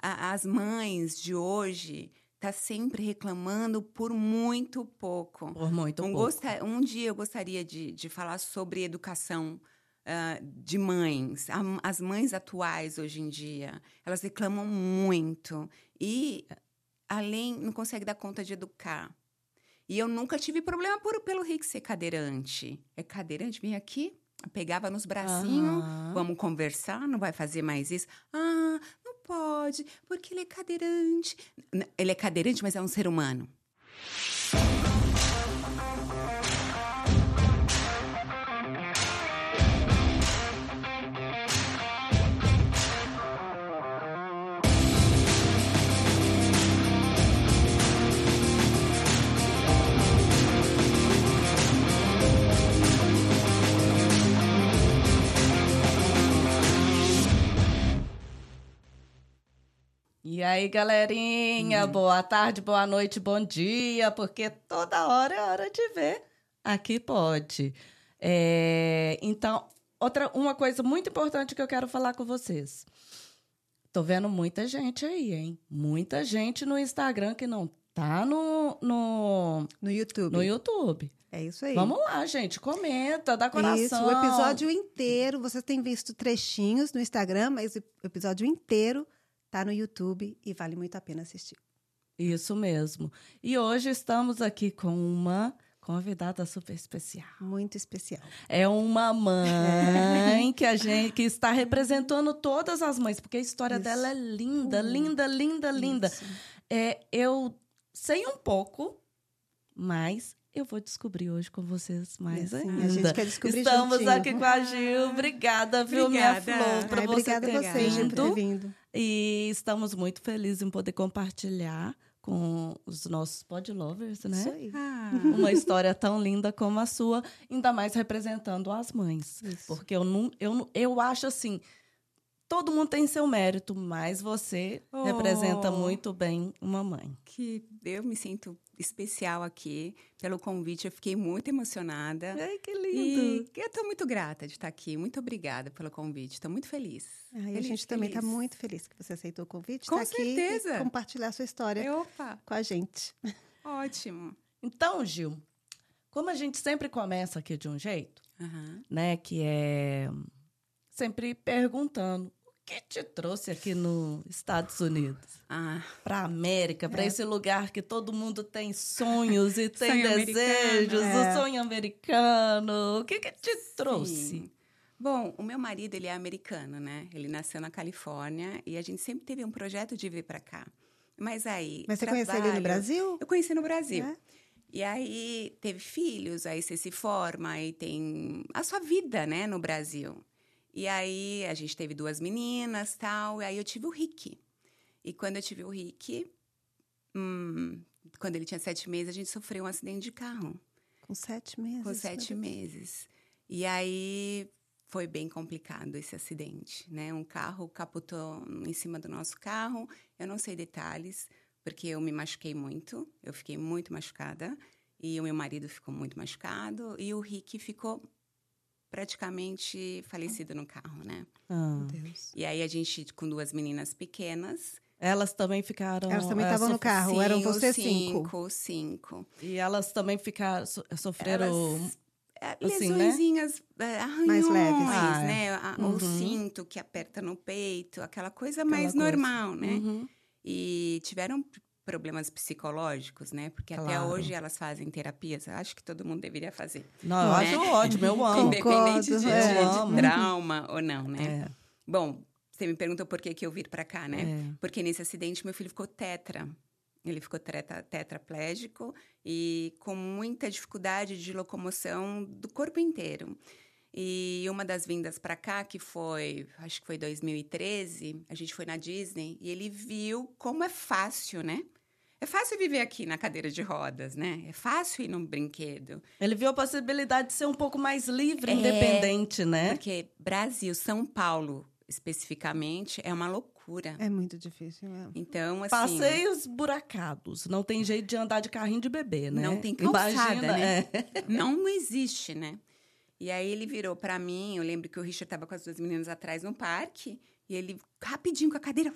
as mães de hoje tá sempre reclamando por muito pouco. Por muito pouco. Um dia eu gostaria de falar sobre educação de mães. As mães atuais, hoje em dia, elas reclamam muito. E, além, não conseguem dar conta de educar. E eu nunca tive problema pelo Rick ser cadeirante. É cadeirante? Vem aqui, pegava nos bracinhos, vamos conversar, não vai fazer mais isso. Ah, não pode, porque ele é cadeirante. Ele é cadeirante, mas é um ser humano. E aí, galerinha, boa tarde, boa noite, bom dia, porque toda hora é hora de ver. Aqui pode. Então, uma coisa muito importante que eu quero falar com vocês. Tô vendo muita gente aí, hein? Muita gente no Instagram que não tá no YouTube. No YouTube. É isso aí. Vamos lá, gente, comenta, dá coração. Isso, o episódio inteiro, vocês têm visto trechinhos no Instagram, mas o episódio inteiro tá no YouTube e vale muito a pena assistir. Isso mesmo. E hoje estamos aqui com uma convidada super especial. Muito especial. É uma mãe que está representando todas as mães, porque a história dela é linda, linda, linda, linda. Eu sei um pouco, mas eu vou descobrir hoje com vocês mais ainda. A gente quer descobrir Estamos juntinho. Aqui com a Gil. Obrigada, viu, minha flor, por você obrigada ter a você, Gil, por ter vindo. E estamos muito felizes em poder compartilhar com os nossos pod lovers, né? Isso aí. Uma história tão linda como a sua, ainda mais representando as mães. Isso. Porque eu acho assim, todo mundo tem seu mérito, mas você representa muito bem uma mãe. Que eu me sinto especial aqui pelo convite. Eu fiquei muito emocionada. Ai, que lindo! E eu estou muito grata de estar aqui. Muito obrigada pelo convite. Estou muito feliz. E a gente também está muito feliz que você aceitou o convite. Com tá certeza. Aqui e compartilhar a sua história com a gente. Ótimo. Então, Gil, como a gente sempre começa aqui de um jeito, né, que é sempre perguntando, o que te trouxe aqui nos Estados Unidos? Para a América, para esse lugar que todo mundo tem sonhos e tem desejos, o sonho americano. O que te trouxe? Sim. Bom, o meu marido, ele é americano, né? Ele nasceu na Califórnia e a gente sempre teve um projeto de vir para cá. Mas você conheceu ele no Brasil? Eu conheci no Brasil. E aí teve filhos, aí você se forma e tem a sua vida, né, no Brasil. E aí a gente teve 2 meninas, tal, e aí eu tive o Rick. E quando eu tive o Rick, quando ele tinha 7 meses, a gente sofreu um acidente de carro. Com 7 meses? Com 7 meses. E aí foi bem complicado esse acidente, né? Um carro capotou em cima do nosso carro. Eu não sei detalhes, porque eu me machuquei muito. Eu fiquei muito machucada. E o meu marido ficou muito machucado. E o Rick ficou praticamente falecido no carro, né? Meu Deus. E aí a gente, com 2 meninas pequenas... Elas também ficaram... Elas também estavam no carro, sim, eram você 5. E elas também sofreram... assim, lesõezinhas, arranhões, mais leves. né? O cinto que aperta no peito, aquela coisa mais normal, né? E tiveram problemas psicológicos, né? Porque até hoje elas fazem terapias. Acho que todo mundo deveria fazer. Não, eu acho ótimo, eu amo. Independente de trauma ou não, né? Bom, você me perguntou por que eu vim para cá, né? Porque nesse acidente meu filho ficou tetra. Ele ficou tetraplégico e com muita dificuldade de locomoção do corpo inteiro. E uma das vindas para cá, que foi, acho que foi 2013, a gente foi na Disney e ele viu como é fácil, né? É fácil viver aqui na cadeira de rodas, né? É fácil ir num brinquedo. Ele viu a possibilidade de ser um pouco mais livre, independente, né? Porque Brasil, São Paulo, especificamente, é uma loucura. É muito difícil mesmo. Então, assim... Passeios buracados. Não tem jeito de andar de carrinho de bebê, né? Não tem calçada, né? Não existe, né? E aí ele virou para mim, eu lembro que o Richard estava com as 2 meninas atrás no parque, e ele, rapidinho com a cadeira,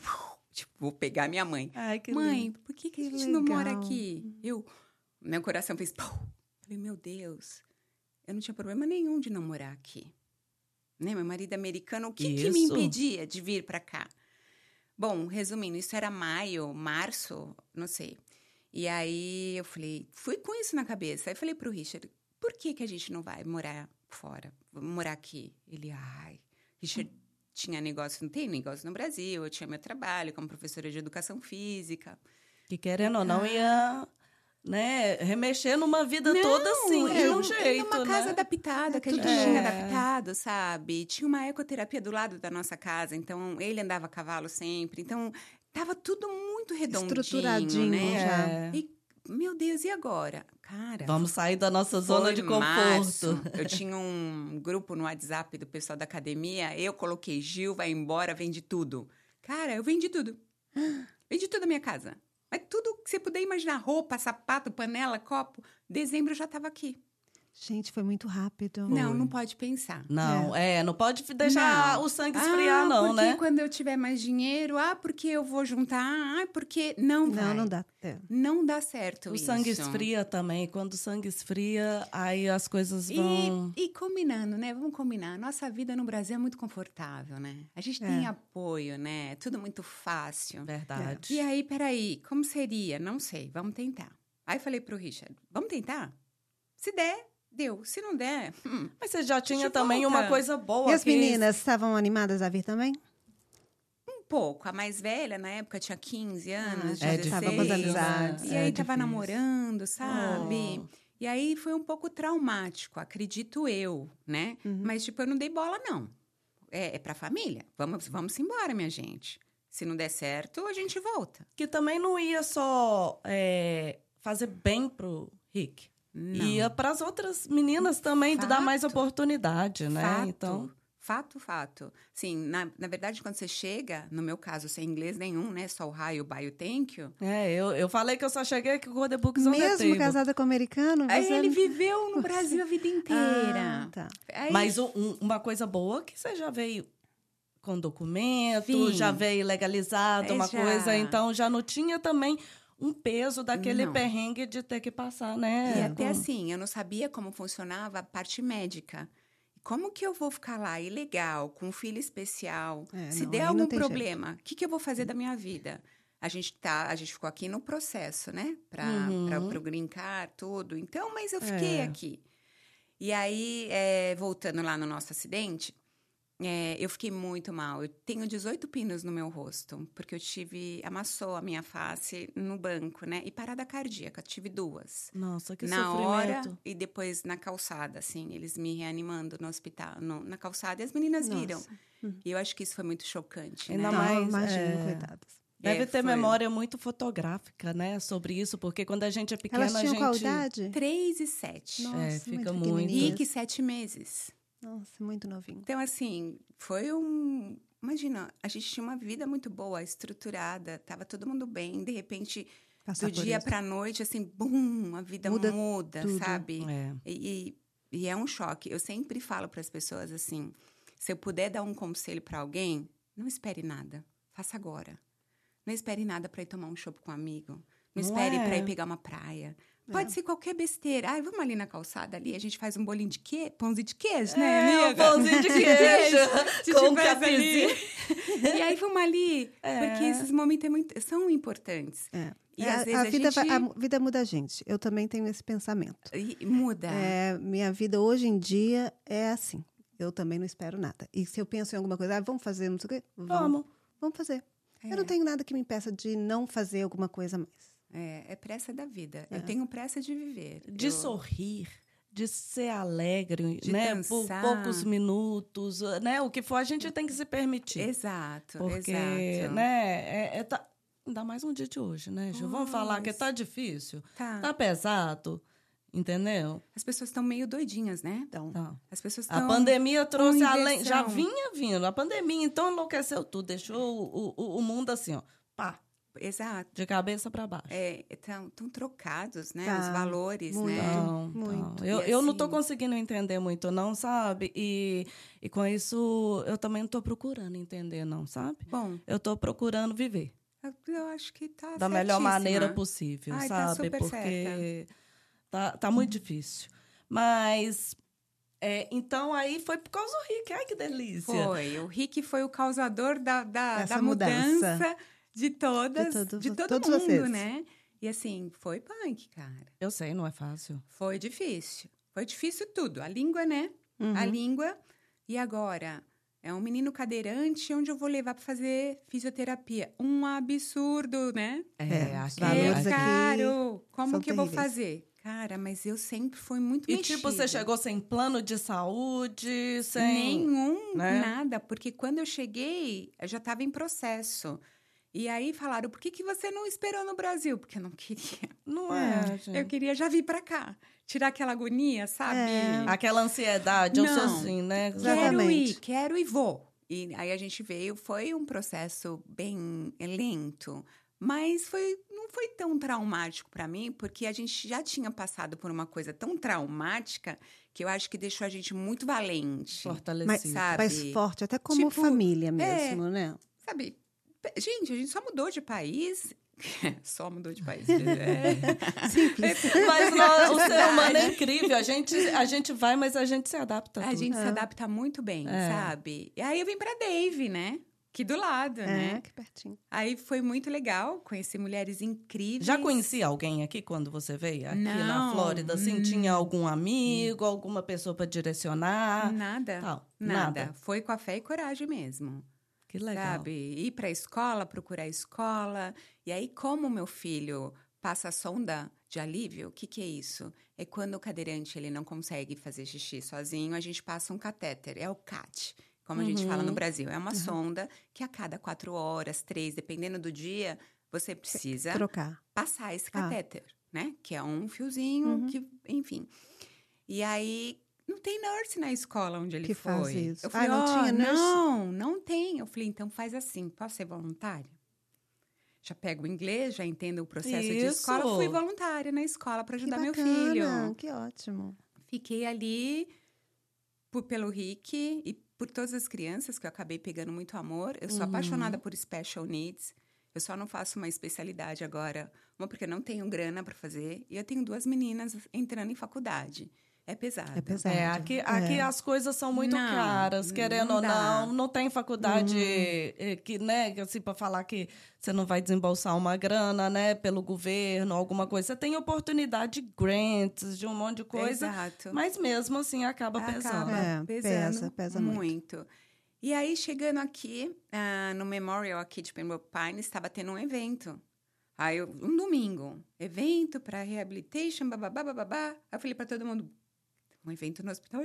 Tipo, vou pegar minha mãe. Ai, que mãe, lindo. por que a gente não mora aqui? Meu coração fez... Pum! Falei, meu Deus, eu não tinha problema nenhum de não morar aqui. Né? Meu marido é americano, o que me impedia de vir para cá? Bom, resumindo, isso era maio, março, não sei. E aí eu falei, fui com isso na cabeça. Aí falei pro Richard, por que a gente não vai morar fora? Vamos morar aqui. Ele, Richard tinha negócio, não tem negócio no Brasil, eu tinha meu trabalho como professora de educação física. Que querendo ou não ia... né, remexer numa vida toda assim, de um jeito, uma casa adaptada, que a gente tinha adaptado, sabe? Tinha uma ecoterapia do lado da nossa casa, então ele andava a cavalo sempre, então tava tudo muito redondinho, estruturadinho, né? já. E, meu Deus, e agora? Cara, vamos sair da nossa zona de conforto. Março, eu tinha um grupo no WhatsApp do pessoal da academia, eu coloquei, Gil, vai embora, vende tudo. Cara, eu vendi tudo. Vendi tudo da minha casa. Mas tudo que você puder imaginar, roupa, sapato, panela, copo, dezembro eu já estava aqui. Gente, foi muito rápido. Não pode pensar. Não, não pode deixar o sangue esfriar, não, né? Porque quando eu tiver mais dinheiro, porque eu vou juntar, porque não vai. Não dá. Não dá certo isso. O sangue esfria também. Quando o sangue esfria, aí as coisas vão... E combinando, né? Vamos combinar. Nossa vida no Brasil é muito confortável, né? A gente tem apoio, né? Tudo muito fácil. Verdade. E aí, peraí, como seria? Não sei, vamos tentar. Aí falei pro Richard, vamos tentar? Se der, deu. Se não der... Mas você já tinha também uma coisa boa. E as meninas estavam animadas a vir também? Um pouco. A mais velha, na época, tinha 15 anos, 16. Estava com as amizades. E aí, tava namorando, sabe? E aí, foi um pouco traumático, acredito eu, né? Mas, tipo, eu não dei bola, não. É pra família. Vamos embora, minha gente. Se não der certo, a gente volta. Que também não ia só fazer bem pro Rick. Não. Ia para as outras meninas também, de dar mais oportunidade, né? Fato. Então... Fato. Sim, na verdade, quando você chega, no meu caso, sem inglês nenhum, né? Só o hi, o bye, o thank you. Eu falei que eu só cheguei aqui com o The Books on the Table. Mesmo casada com americano? Aí ele viveu no Brasil a vida inteira. Tá. Aí... Mas uma coisa boa é que você já veio com documento, já veio legalizado, uma coisa. Então, já não tinha também... um peso daquele perrengue de ter que passar, né? E até assim, eu não sabia como funcionava a parte médica. Como que eu vou ficar lá ilegal, com um filho especial? Se der algum problema, o que eu vou fazer da minha vida? A gente ficou aqui no processo, né? Para o green card, tudo. Então, mas eu fiquei aqui. E aí, voltando lá no nosso acidente... eu fiquei muito mal. Eu tenho 18 pinos no meu rosto, porque amassou a minha face no banco, né? E parada cardíaca, tive 2. Nossa, que na sofrimento. hora e depois na calçada, assim, eles me reanimando no hospital, na calçada, e as meninas viram. E eu acho que isso foi muito chocante, ainda né? mais, imagino, coitadas. Deve ter memória muito fotográfica, né? Sobre isso, porque quando a gente é pequena, Elas tinham qual idade? 3 e 7. Nossa, fica muito. Rick, 7 meses. Nossa, muito novinho. Então, assim, foi Imagina, a gente tinha uma vida muito boa, estruturada, tava todo mundo bem. De repente, do dia pra noite, assim, bum, a vida muda sabe? E é um choque. Eu sempre falo para as pessoas, assim, se eu puder dar um conselho para alguém, não espere nada, faça agora. Não espere nada para ir tomar um chopp com um amigo. Não espere para ir pegar uma praia. Pode ser qualquer besteira. Ai, vamos ali na calçada ali, a gente faz um bolinho de queijo, pãozinho de queijo, né, amiga? Um pãozinho de queijo com capizinho. E aí vamos ali, porque esses momentos são importantes. E às vezes a vida muda a gente. Eu também tenho esse pensamento. Muda. Minha vida hoje em dia é assim. Eu também não espero nada. E se eu penso em alguma coisa, vamos fazer, não sei o quê? Vamos fazer. Eu não tenho nada que me impeça de não fazer alguma coisa mais. É pressa da vida. Eu tenho pressa de viver. De sorrir, de ser alegre, de né? dançar. Por poucos minutos, né? O que for, a gente tem que se permitir. Exato, porque, exato. Né? Ainda mais um dia de hoje, né, Ju? Vamos falar que tá difícil, tá pesado, entendeu? As pessoas estão meio doidinhas, né? Então, as pessoas a pandemia trouxe além, já vinha vindo. A pandemia, então, enlouqueceu tudo, deixou o mundo assim, ó, pá. Exato. De cabeça para baixo. Estão trocados, né? Os valores, muito, né? Muito. Eu não estou conseguindo entender muito, não, sabe? E com isso, eu também não estou procurando entender, não, sabe? Bom. Eu estou procurando viver. Eu acho que tá da melhor maneira possível, sabe? Tá super porque tá muito difícil. Mas, então, aí foi por causa do Rick. Ai, que delícia. Foi. O Rick foi o causador da mudança de todo mundo, vocês. Né? E assim, foi punk, cara. Eu sei, não é fácil. Foi difícil. Foi difícil tudo. A língua, né? A língua. E agora, é um menino cadeirante onde eu vou levar para fazer fisioterapia. Um absurdo, né? Valores caro. Aqui como que eu vou terríveis. fazer? Cara, mas eu sempre fui muito mexida. E tipo, você chegou sem plano de saúde, sem... Nenhum, nada. Porque quando eu cheguei, eu já estava em processo. E aí falaram, por que você não esperou no Brasil? Porque eu não queria. Não é, gente. Eu queria já vir para cá. Tirar aquela agonia, sabe? Aquela ansiedade, eu sou assim, né? Quero e vou. E aí a gente veio, foi um processo bem lento. Mas não foi tão traumático para mim, porque a gente já tinha passado por uma coisa tão traumática que eu acho que deixou a gente muito valente. Fortalecido. Mais forte, até como família mesmo, né? Sabe? Gente, a gente só mudou de país. Só mudou de país. Simples. Mas o ser humano é incrível. A gente vai, mas a gente se adapta. A gente se adapta muito bem, sabe? E aí eu vim pra Dave, né? Aqui do lado, né? Aqui pertinho. Aí foi muito legal, conheci mulheres incríveis. Já conhecia alguém aqui quando você veio? Aqui na Flórida, assim, tinha algum amigo, alguma pessoa para direcionar? Nada. Foi com a fé e coragem mesmo. Que legal. Sabe? Ir para a escola, procurar a escola. E aí, como meu filho passa a sonda de alívio, o que é isso? É quando o cadeirante ele não consegue fazer xixi sozinho, a gente passa um catéter, é o CAT, como a gente fala no Brasil. É uma sonda que a cada 4 horas, 3, dependendo do dia, você precisa passar esse catéter, né? Que é um fiozinho, que, enfim. E aí... Não tem nurse na escola onde ele foi. Faz isso. Eu falei, não tinha nurse? Não tem. Eu falei, então faz assim, posso ser voluntária? Já pego o inglês, já entendo o processo de escola. Fui voluntária na escola para ajudar meu filho. Que ótimo. Fiquei ali pelo Rick e por todas as crianças, que eu acabei pegando muito amor. Eu sou apaixonada por special needs. Eu só não faço uma especialidade agora. Uma, porque eu não tenho grana para fazer. E eu tenho 2 meninas entrando em faculdade. É pesado. Aqui as coisas são muito caras, querendo ou não. Não tem faculdade que, né, assim, para falar que você não vai desembolsar uma grana, né, pelo governo, alguma coisa. Você tem oportunidade de grants, de um monte de coisa. Exato. Mas mesmo assim acaba pesando. Pesa muito. E aí, chegando aqui, no Memorial aqui de Pembroke Pines, estava tendo um evento. Aí, um domingo, evento para rehabilitation, bababá. Aí eu falei para todo mundo, um evento no hospital?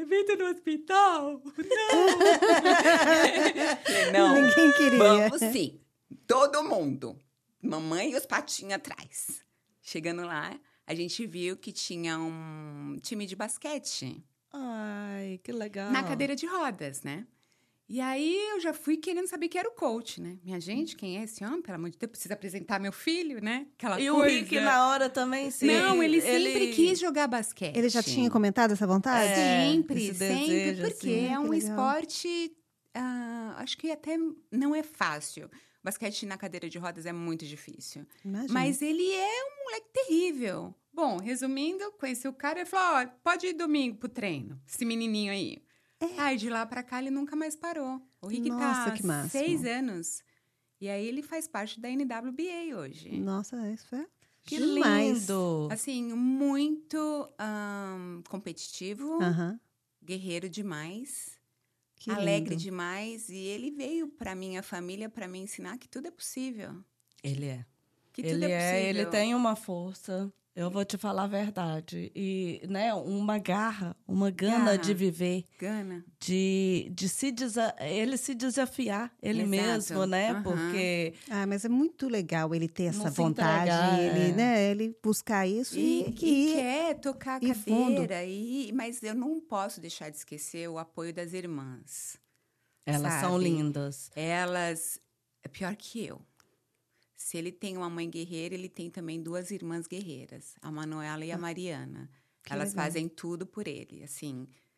Não. Ninguém queria. Vamos sim. Todo mundo. Mamãe e os patinhos atrás. Chegando lá, a gente viu que tinha um time de basquete. Ai, que legal. Na cadeira de rodas, né? E aí, eu já fui querendo saber quem era o coach, né? Minha gente, quem é esse homem? Pelo amor de Deus, precisa apresentar meu filho, né? Aquela coisa. O Rick, na hora, também, sim. Não, ele sempre quis jogar basquete. Ele já tinha comentado essa vontade? Sempre. Porque assim, é um esporte... acho que até não é fácil. Basquete na cadeira de rodas é muito difícil. Imagina. Mas ele é um moleque terrível. Bom, resumindo, conheci o cara e falou, pode ir domingo pro treino, esse menininho aí. Aí, de lá pra cá, ele nunca mais parou. O Rick tá há 6 anos. E aí, ele faz parte da NWBA hoje. Nossa, isso é que lindo! Assim, muito competitivo, guerreiro demais, alegre demais. E ele veio pra minha família para me ensinar que tudo é possível. Ele é. Que tudo é possível. Ele tem uma força... Eu vou te falar a verdade. E, né, uma garra, uma gana de viver. Gana. De ele se desafiar, ele mesmo, né? Porque... mas é muito legal ele ter essa vontade. Ele buscar isso e quer tocar a cadeira. Mas eu não posso deixar de esquecer o apoio das irmãs. Elas são lindas. Elas... É pior que eu. Se ele tem uma mãe guerreira, ele tem também 2 irmãs guerreiras, a Manuela e a Mariana. Elas fazem tudo por ele, assim.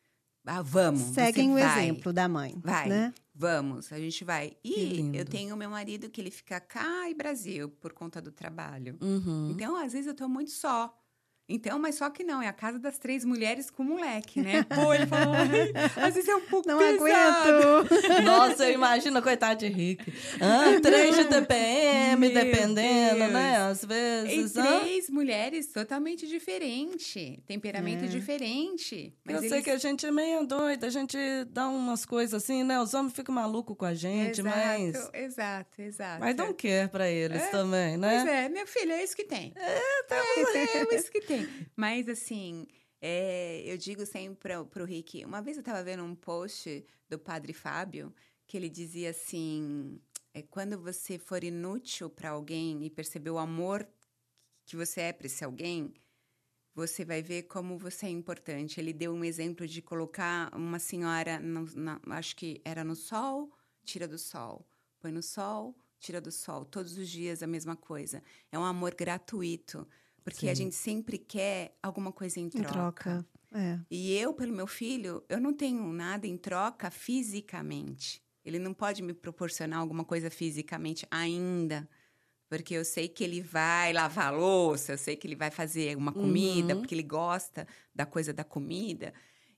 vamos. Seguem o exemplo da mãe. Vai, né? Vamos, a gente vai. E eu tenho meu marido que ele fica cá e Brasil por conta do trabalho. Então, às vezes, eu tô muito só. Então, mas só que não, é a casa das 3 mulheres com o moleque, né? Pô, ele falou, às vezes é um pouco não pesado. aguento. Nossa, eu imagino, coitado de Rick. 3 de TPM, Meu dependendo, Deus. né? Às vezes. E 3 mulheres totalmente diferentes, temperamento diferente. Mas eu sei que a gente é meio doida, a gente dá umas coisas assim, né? Os homens ficam malucos com a gente, Exato. Mas don't care pra eles também, né? Pois é, meu filho, é isso que tem. É isso que tem. Mas, assim, eu digo sempre pro Rick... Uma vez eu estava vendo um post do Padre Fábio, que ele dizia assim... quando você for inútil para alguém e perceber o amor que você é para esse alguém, você vai ver como você é importante. Ele deu um exemplo de colocar uma senhora... acho que era no sol, tira do sol. Põe no sol, tira do sol. Todos os dias a mesma coisa. É um amor gratuito. Porque a gente sempre quer alguma coisa em troca. E eu, pelo meu filho, eu não tenho nada em troca fisicamente. Ele não pode me proporcionar alguma coisa fisicamente ainda. Porque eu sei que ele vai lavar a louça, eu sei que ele vai fazer uma comida, porque ele gosta da coisa da comida.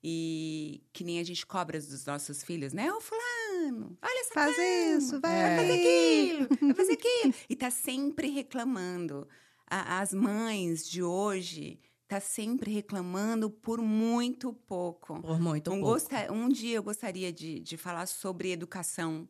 E que nem a gente cobra dos nossos filhos, né? Ô, fulano, olha essa Faz cama, isso, vai fazer aquilo, vai fazer aquilo. E tá sempre reclamando. As mães de hoje tá sempre reclamando por muito pouco. Por muito pouco. Um dia eu gostaria de falar sobre educação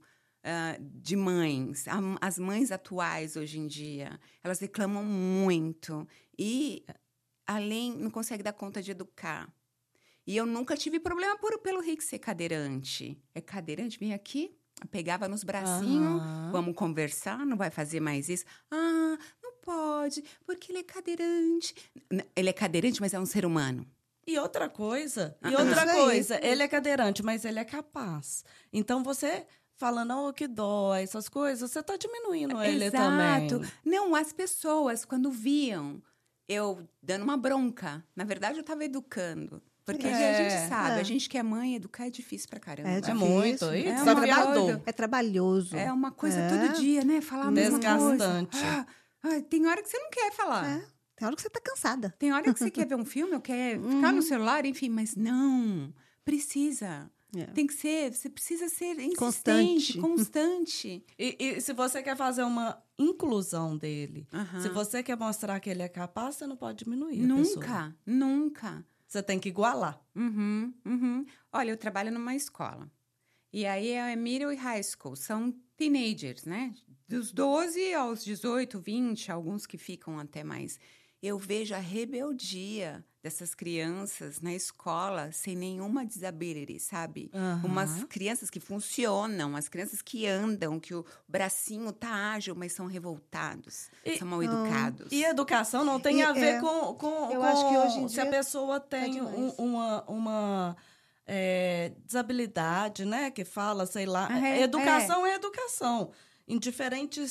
de mães. As mães atuais, hoje em dia, elas reclamam muito. E, além, não conseguem dar conta de educar. E eu nunca tive problema pelo Rick ser cadeirante. É cadeirante? Vem aqui. Pegava nos bracinhos. Vamos conversar, não vai fazer mais isso. Não pode, porque ele é cadeirante. Ele é cadeirante, mas é um ser humano. E outra coisa, ele é cadeirante, mas ele é capaz. Então, você falando, que dói, essas coisas, você tá diminuindo ele também. Exato. Não, as pessoas, quando viam eu dando uma bronca, na verdade, eu tava educando. Porque a gente sabe, a gente que é mãe, educar é difícil pra caramba. É muito. É trabalhoso. É uma coisa todo dia, né? Falar a mesma desgastante. coisa. Tem hora que você não quer falar. Tem hora que você tá cansada. Tem hora que você quer ver um filme ou quer ficar no celular, enfim. Mas não, precisa. Tem que ser, você precisa ser insistente, constante. E se você quer fazer uma inclusão dele, se você quer mostrar que ele é capaz, você não pode diminuir a pessoa. Nunca. Você tem que igualar. Olha, eu trabalho numa escola. E aí é middle e high school. São teenagers, né? Dos 12 aos 18, 20, alguns que ficam até mais. Eu vejo a rebeldia dessas crianças na escola sem nenhuma disability, sabe? Umas crianças que funcionam, as crianças que andam, que o bracinho tá ágil, mas são revoltados, são mal educados. E educação não tem a ver com eu acho que hoje em dia se a pessoa tem uma desabilidade, né? Que fala, sei lá. Educação é educação. Indiferente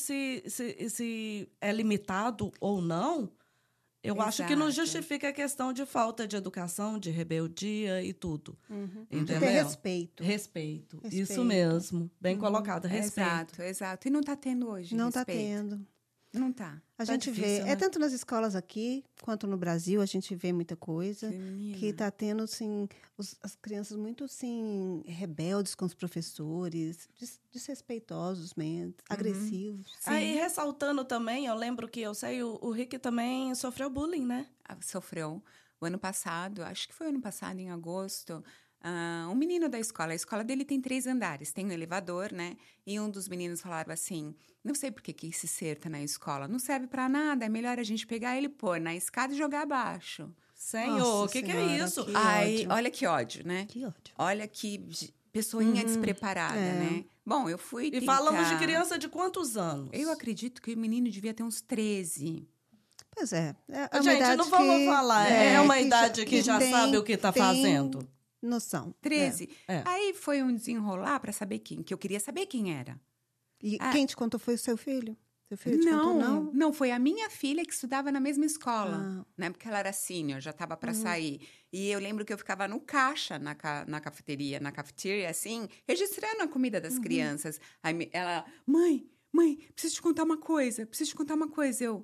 se é limitado ou não, eu acho que não justifica a questão de falta de educação, de rebeldia e tudo. Entendeu? De ter respeito. Respeito. Isso mesmo. Bem colocado, respeito. Exato. E não está tendo hoje Não está tendo. Não tá. A gente difícil, vê, né? tanto nas escolas aqui, quanto no Brasil, a gente vê muita coisa. Que está tendo, assim, as crianças muito, assim, rebeldes com os professores, desrespeitosos mesmo, agressivos. Aí, ressaltando também, eu lembro que o Rick também sofreu bullying, né? Sofreu. O ano passado, acho que foi ano passado, em agosto, um menino da escola, a escola dele tem 3 andares, tem um elevador, né? E um dos meninos falava assim, não sei por que esse ser tá na escola, não serve pra nada, é melhor a gente pegar ele, pôr na escada e jogar abaixo. Senhor, o que é isso? Ai, olha que ódio, né? Que ódio. Olha que pessoinha despreparada, né? Bom, eu fui E tentar... falamos de criança de quantos anos? Eu acredito que o menino devia ter uns 13. Pois é. Gente, não vamos falar. É uma idade que já sabe o que tá fazendo. Noção. 13. Aí foi um desenrolar para saber quem, que eu queria saber quem era. E quem te contou foi o seu filho? Seu filho te contou, não? Não, foi a minha filha que estudava na mesma escola, né? Porque ela era sênior, já estava para sair. E eu lembro que eu ficava no caixa, na cafeteria, assim, registrando a comida das crianças. Aí ela, mãe, preciso te contar uma coisa. Eu,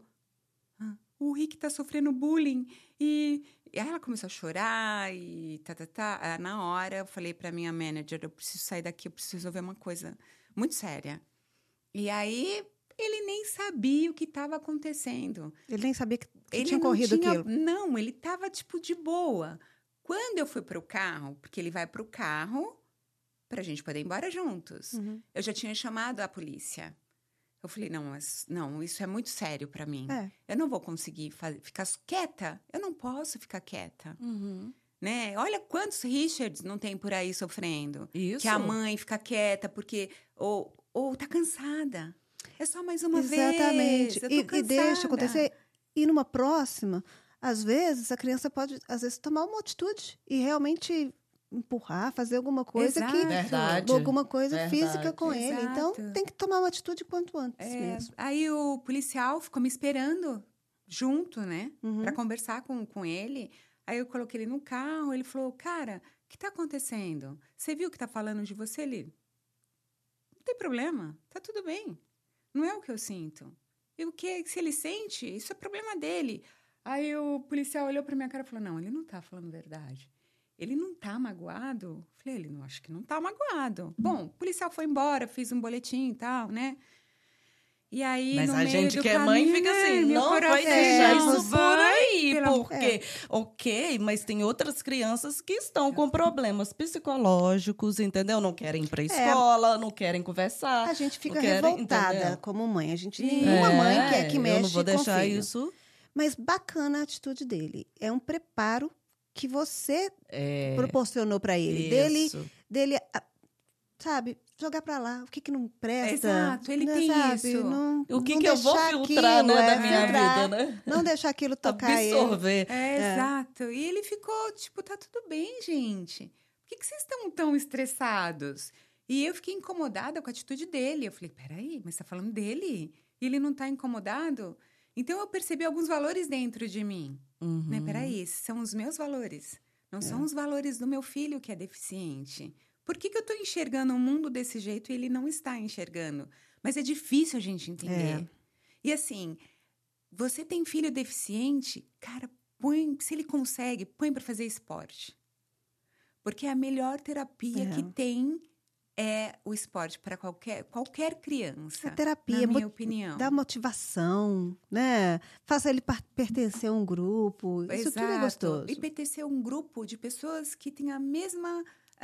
o Rick tá sofrendo bullying. E aí ela começou a chorar e Na hora, eu falei pra minha manager, eu preciso sair daqui, eu preciso resolver uma coisa muito séria. E aí... Ele nem sabia o que estava acontecendo. Ele nem sabia que tinha ocorrido aquilo? Não, ele estava, de boa. Quando eu fui para o carro, porque ele vai para o carro para a gente poder ir embora juntos, eu já tinha chamado a polícia. Eu falei, não, isso é muito sério para mim. Eu não vou conseguir ficar quieta. Eu não posso ficar quieta. Né? Olha quantos Richards não tem por aí sofrendo. Isso. Que a mãe fica quieta porque... Ou tá cansada. É só mais uma vez. Exatamente. E deixa acontecer. E numa próxima, às vezes, a criança pode, tomar uma atitude e realmente empurrar, fazer alguma coisa alguma coisa física com ele. Então, tem que tomar uma atitude quanto antes mesmo. Aí o policial ficou me esperando junto, né? Para conversar com ele. Aí eu coloquei ele no carro, ele falou, cara, o que tá acontecendo? Você viu o que tá falando de você, Eli? Não tem problema, tá tudo bem. Não é o que eu sinto. E o que se ele sente, isso é problema dele. Aí o policial olhou pra minha cara e falou, não, ele não tá falando verdade. Ele não tá magoado? Falei, acho que não tá magoado. Bom, o policial foi embora, fiz um boletim e tal, né? E aí, mas no a meio gente do que é caminho, mãe fica assim, não vai deixar isso por aí, porque, ok, mas tem outras crianças que estão com problemas psicológicos, entendeu? Não querem ir pra escola, não querem conversar. A gente fica revoltada, entendeu? Como mãe. A gente, nenhuma mãe quer que mexe com o filho. Eu não vou deixar isso. Mas bacana a atitude dele. É um preparo que você proporcionou para ele. Dele, sabe, jogar para lá. O que não presta. Exato, ele tem isso. O que eu vou filtrar, né, da minha vida, né? Não deixar aquilo tocar absorver. Exato. E ele ficou, tá tudo bem, gente. Por que vocês estão tão estressados? E eu fiquei incomodada com a atitude dele. Eu falei, peraí, mas você tá falando dele? E ele não tá incomodado? Então, eu percebi alguns valores dentro de mim. Né? Peraí, esses são os meus valores. Não são os valores do meu filho que é deficiente. Por que eu estou enxergando o mundo desse jeito e ele não está enxergando? Mas é difícil a gente entender. E assim, você tem filho deficiente, cara, se ele consegue, põe para fazer esporte. Porque a melhor terapia que tem é o esporte para qualquer criança. A terapia, na minha opinião. Dá motivação, né? Faça ele pertencer a um grupo. Exato. Isso tudo é gostoso. E pertencer a um grupo de pessoas que têm a mesma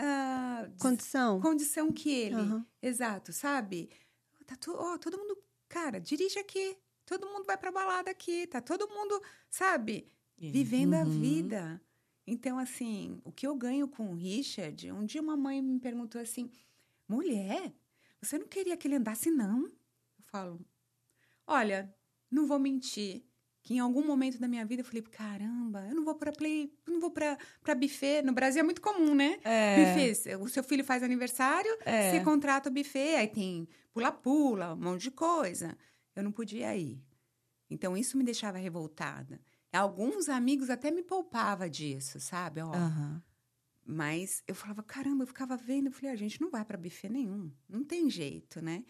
condição que ele. Exato, sabe? Todo mundo, cara, dirige aqui. Todo mundo vai pra balada aqui. Tá todo mundo, sabe? Vivendo a vida. Então, assim, o que eu ganho com o Richard... Um dia uma mãe me perguntou assim... Mulher, você não queria que ele andasse, não? Eu falo, olha, não vou mentir, que em algum momento da minha vida eu falei, caramba, eu não vou pra buffet. No Brasil é muito comum, né? Buffet, o seu filho faz aniversário, você contrata o buffet, aí tem pula-pula, um monte de coisa. Eu não podia ir. Então, isso me deixava revoltada. Alguns amigos até me poupavam disso, sabe? Mas eu falava, caramba, eu ficava vendo, eu falei, a gente não vai para buffet nenhum, não tem jeito, né?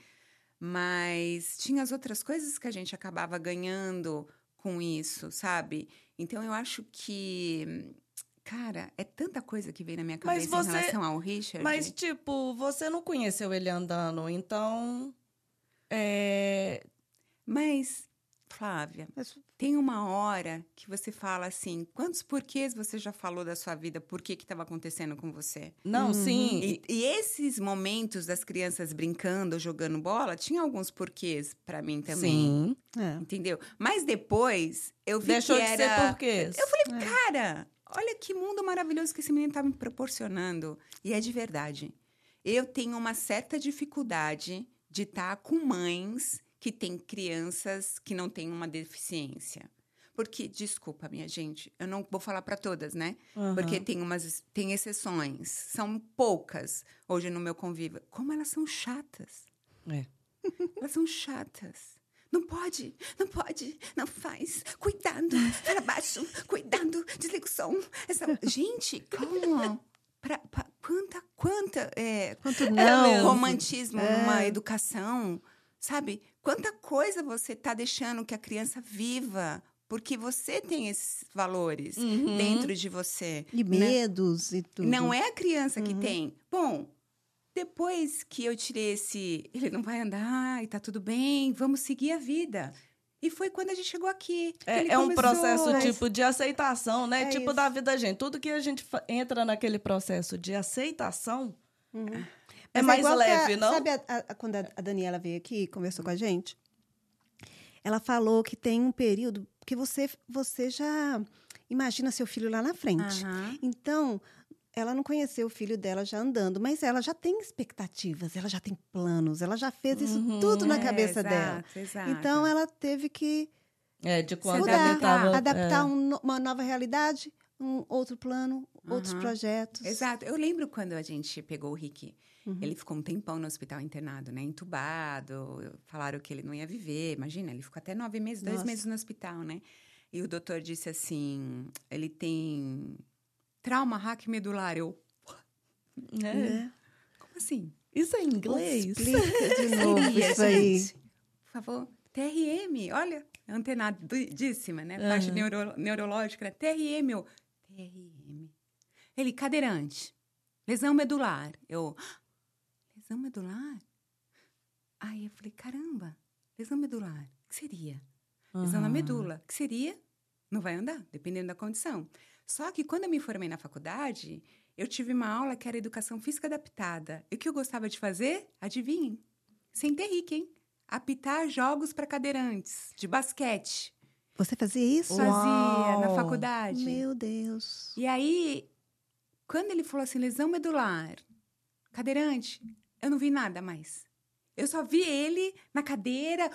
Mas tinha as outras coisas que a gente acabava ganhando com isso, sabe? Então, eu acho que, cara, é tanta coisa que vem na minha cabeça em relação ao Richard. Mas, tipo, você não conheceu ele andando, então... Mas, Flávia, tem uma hora que você fala assim, quantos porquês você já falou da sua vida, por que estava acontecendo com você? Não, sim. E esses momentos das crianças brincando, jogando bola, tinha alguns porquês para mim também. Sim. Entendeu? Mas depois, eu vi Deixou que de ser porquês. Eu falei, cara, olha que mundo maravilhoso que esse menino tá me proporcionando. E é de verdade. Eu tenho uma certa dificuldade de estar com mães que têm crianças que não têm uma deficiência. Porque, desculpa, minha gente, eu não vou falar para todas, né? Porque tem exceções. São poucas hoje no meu convívio. Como elas são chatas. Elas são chatas. Não pode, não faz. Cuidado, fala baixo, cuidado, desliga o som. Gente, calma. Quanto não. Romantismo numa educação, sabe? Quanta coisa você está deixando que a criança viva, porque você tem esses valores dentro de você. E medos, né? E tudo. Não é a criança que tem. Bom, depois que eu tirei ele não vai andar e tá tudo bem, vamos seguir a vida. E foi quando a gente chegou aqui. É um processo, tipo, de aceitação, né? É tipo, isso. da vida da gente. Tudo que a gente entra naquele processo de aceitação é mais leve, não? Sabe quando a Daniela veio aqui e conversou com a gente? Ela falou que tem um período que você já imagina seu filho lá na frente. Então, ela não conheceu o filho dela já andando, mas ela já tem expectativas, ela já tem planos, ela já fez isso tudo na cabeça dela. Exato. Então, ela teve que De quando adaptar uma nova realidade, um outro plano, outros projetos. Exato. Eu lembro quando a gente pegou o Rick. Ele ficou um tempão no hospital internado, né? Entubado. Falaram que ele não ia viver. Imagina, ele ficou até 9 meses, 2 meses no hospital, né? E o doutor disse assim, ele tem trauma raquimedular. Como assim? Isso é em inglês? Explica de novo isso aí. Gente, por favor. TRM, olha, antenadíssima, né? Parte neurológica, né? TRM. Ele, cadeirante. Lesão medular. Lesão medular? Aí eu falei, caramba, lesão medular, o que seria? Lesão na medula, o que seria? Não vai andar, dependendo da condição. Só que quando eu me formei na faculdade, eu tive uma aula que era educação física adaptada. E o que eu gostava de fazer? Adivinhem? Sem ter Rick, hein? Apitar jogos para cadeirantes, de basquete. Você fazia isso? Fazia, na faculdade. Meu Deus. E aí, quando ele falou assim, lesão medular, cadeirante, eu não vi nada mais. Eu só vi ele na cadeira,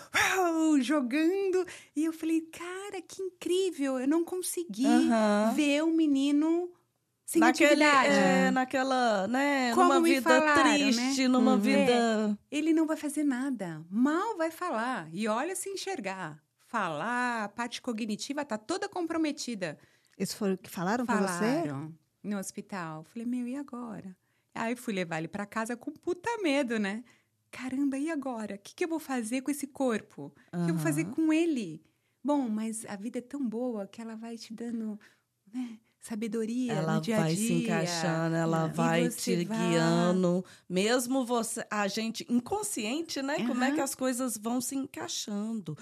jogando. E eu falei, cara, que incrível. Eu não consegui ver um menino sem atividade. Naquela, né? Como numa me vida falaram, triste, né? numa vida... Ele não vai fazer nada. Mal vai falar. E olha se enxergar. Falar, a parte cognitiva tá toda comprometida. Isso foi o que falaram pra você? Falaram no hospital. Falei, e agora? Aí fui levar ele pra casa com puta medo, né? Caramba, e agora? O que eu vou fazer com esse corpo? O que eu vou fazer com ele? Bom, mas a vida é tão boa que ela vai te dando, né, sabedoria no dia a dia. Ela vai se encaixando, ela vai te guiando. Mesmo a gente inconsciente, né? Como é que as coisas vão se encaixando.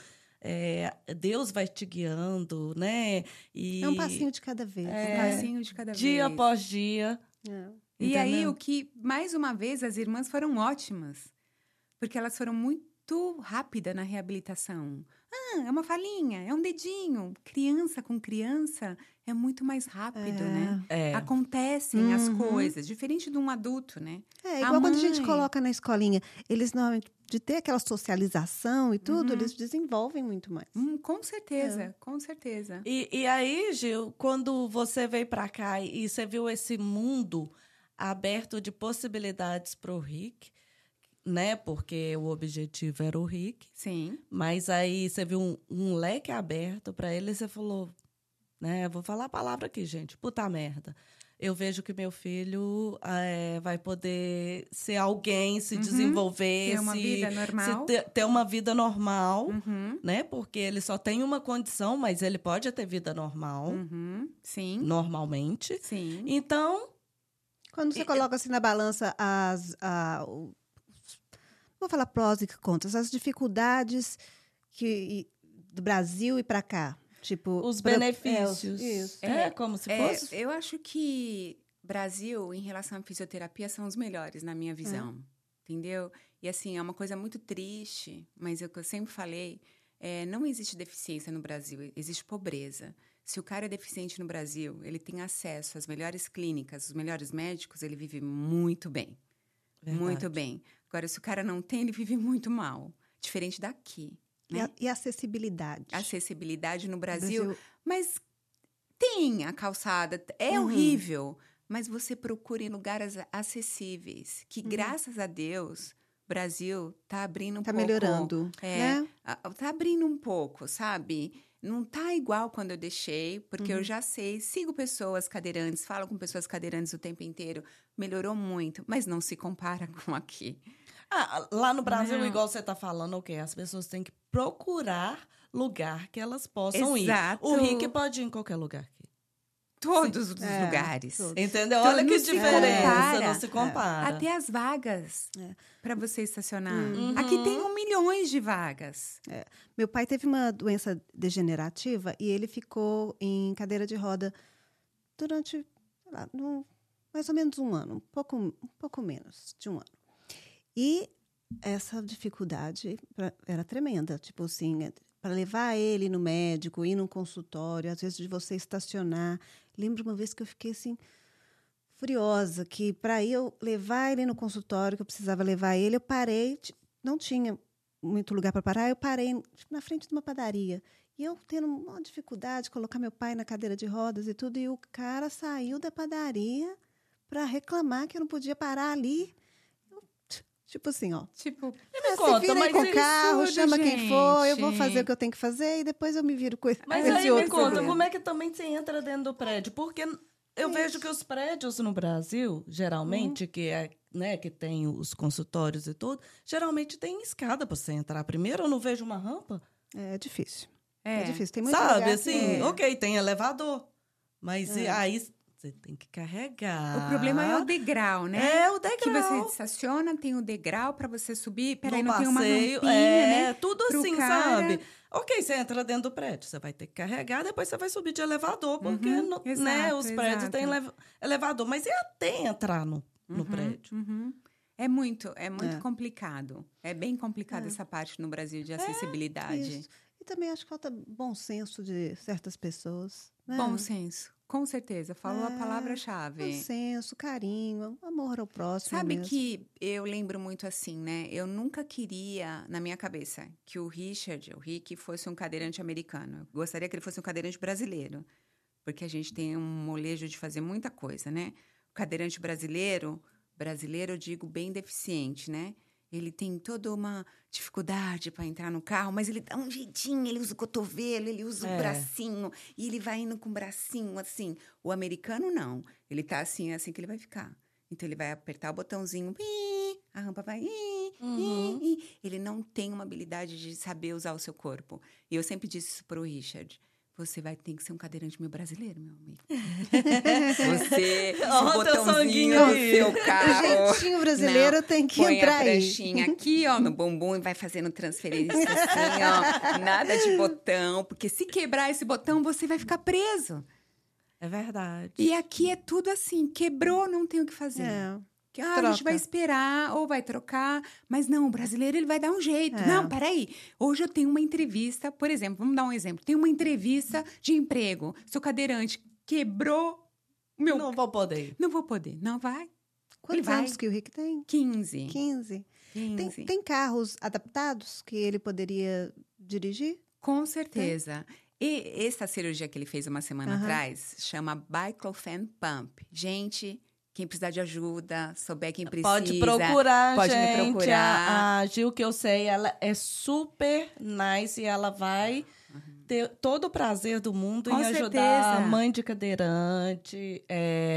Deus vai te guiando, né? É um passinho de cada vez. Um passinho de cada vez. Dia após dia. E aí, o que, mais uma vez, as irmãs foram ótimas. Porque elas foram muito rápidas na reabilitação. É uma falinha, é um dedinho. Criança com criança é muito mais rápido, né? Acontecem as coisas, diferente de um adulto, né? Igual quando a gente coloca na escolinha. Eles, normalmente, de ter aquela socialização e tudo, eles desenvolvem muito mais. Com certeza, com certeza. E aí, Gil, quando você veio para cá e você viu esse mundo aberto de possibilidades para o Rick, né? Porque o objetivo era o Rick. Sim. Mas aí você viu um leque aberto para ele e você falou, né? Vou falar a palavra aqui, gente. Puta merda. Eu vejo que meu filho vai poder ser alguém, se desenvolver. Ter uma vida normal. Ter uma vida normal, né? Porque ele só tem uma condição, mas ele pode ter vida normal. Sim. Normalmente. Sim. Então... Quando você coloca assim na balança vou falar prós e contras, as dificuldades do Brasil e para cá. Tipo, os benefícios. Isso. Como se fosse. Eu acho que Brasil, em relação à fisioterapia, são os melhores, na minha visão. Entendeu? E, assim, é uma coisa muito triste, mas é o que eu sempre falei, não existe deficiência no Brasil, existe pobreza. Se o cara é deficiente no Brasil, ele tem acesso às melhores clínicas, os melhores médicos, ele vive muito bem. Verdade. Muito bem. Agora, se o cara não tem, ele vive muito mal. Diferente daqui. Né? E a acessibilidade? Acessibilidade no Brasil. Mas tem a calçada. É horrível. Mas você procura em lugares acessíveis. Que, graças a Deus, Brasil tá abrindo um pouco. Tá melhorando, né? Tá abrindo um pouco, sabe? Não tá igual quando eu deixei, porque eu já sei, sigo pessoas cadeirantes, falo com pessoas cadeirantes o tempo inteiro. Melhorou muito, mas não se compara com aqui. Lá no Brasil, igual você tá falando, as pessoas têm que procurar lugar que elas possam ir. O Rick pode ir em qualquer lugar aqui. Todos os lugares. Todos. Entendeu? Olha que diferença, não se compara. Até as vagas para você estacionar. Aqui tem 1 milhão de vagas. Meu pai teve uma doença degenerativa e ele ficou em cadeira de roda durante, sei lá, mais ou menos 1 ano, um pouco menos de 1 ano. E essa dificuldade era tremenda, tipo assim, para levar ele no médico, ir num consultório, às vezes de você estacionar. Lembro uma vez que eu fiquei assim, furiosa, que para eu levar ele no consultório, que eu precisava levar ele, eu parei, não tinha muito lugar para parar, eu parei na frente de uma padaria. E eu tendo uma dificuldade de colocar meu pai na cadeira de rodas e tudo, e o cara saiu da padaria para reclamar que eu não podia parar ali. Tipo assim, ó. Tipo, se vira aí com o carro, chama quem for, eu vou fazer o que eu tenho que fazer e depois eu me viro com esse outro. Mas aí me conta, como é que também você entra dentro do prédio? Porque eu vejo que os prédios no Brasil, geralmente, que tem os consultórios e tudo, geralmente tem escada para você entrar primeiro. Eu não vejo uma rampa. É difícil. É difícil. Tem muito Sabe, lugar assim, tem elevador. Mas aí você tem que carregar. O problema é o degrau, né? É o degrau. Que você estaciona, tem o degrau para você subir. Peraí, não passeio, tem uma rampinha, né? Tudo assim, sabe? Você entra dentro do prédio, você vai ter que carregar, depois você vai subir de elevador, porque os prédios têm elevador. Mas e até entrar no prédio? É muito complicado. É bem complicado essa parte no Brasil de acessibilidade. Isso. E também acho que falta bom senso de certas pessoas. Né? Bom senso. Com certeza, falou a palavra-chave. Bom senso, carinho, amor ao próximo. Sabe mesmo. que eu lembro muito assim, né? Eu nunca queria, na minha cabeça, que o Rick, fosse um cadeirante americano. Eu gostaria que ele fosse um cadeirante brasileiro. Porque a gente tem um molejo de fazer muita coisa, né? O cadeirante brasileiro, eu digo bem deficiente, né? Ele tem toda uma dificuldade para entrar no carro, mas ele dá um jeitinho, ele usa o cotovelo, ele usa o bracinho, e ele vai indo com o bracinho assim. O americano, não. Ele tá assim, é assim que ele vai ficar. Então, ele vai apertar o botãozinho, a rampa vai... Ele não tem uma habilidade de saber usar o seu corpo. E eu sempre disse isso pro Richard. Você vai ter que ser um cadeirante meio brasileiro, meu amigo. Você, o botãozinho do seu carro. O jeitinho brasileiro tem que entrar aí. Põe a pranchinha aqui, ó, no bumbum e vai fazendo transferência assim, ó. Nada de botão, porque se quebrar esse botão, você vai ficar preso. É verdade. E aqui é tudo assim, quebrou, não tem o que fazer. A gente vai esperar ou vai trocar. Mas não, o brasileiro ele vai dar um jeito. Não, peraí. Hoje eu tenho uma entrevista, por exemplo, vamos dar um exemplo. Tem uma entrevista de emprego. Seu cadeirante quebrou meu... Não vou poder. Não vou poder. Não vai. Quantos anos que o Rick tem? 15. 15. Tem carros adaptados que ele poderia dirigir? Com certeza. E essa cirurgia que ele fez uma semana atrás chama Biclofen Pump. Gente... Quem precisar de ajuda, souber quem precisa... Pode procurar, pode gente. Me procurar. A Gil, que eu sei, ela é super nice e ela vai ter todo o prazer do mundo em ajudar a mãe de cadeirante.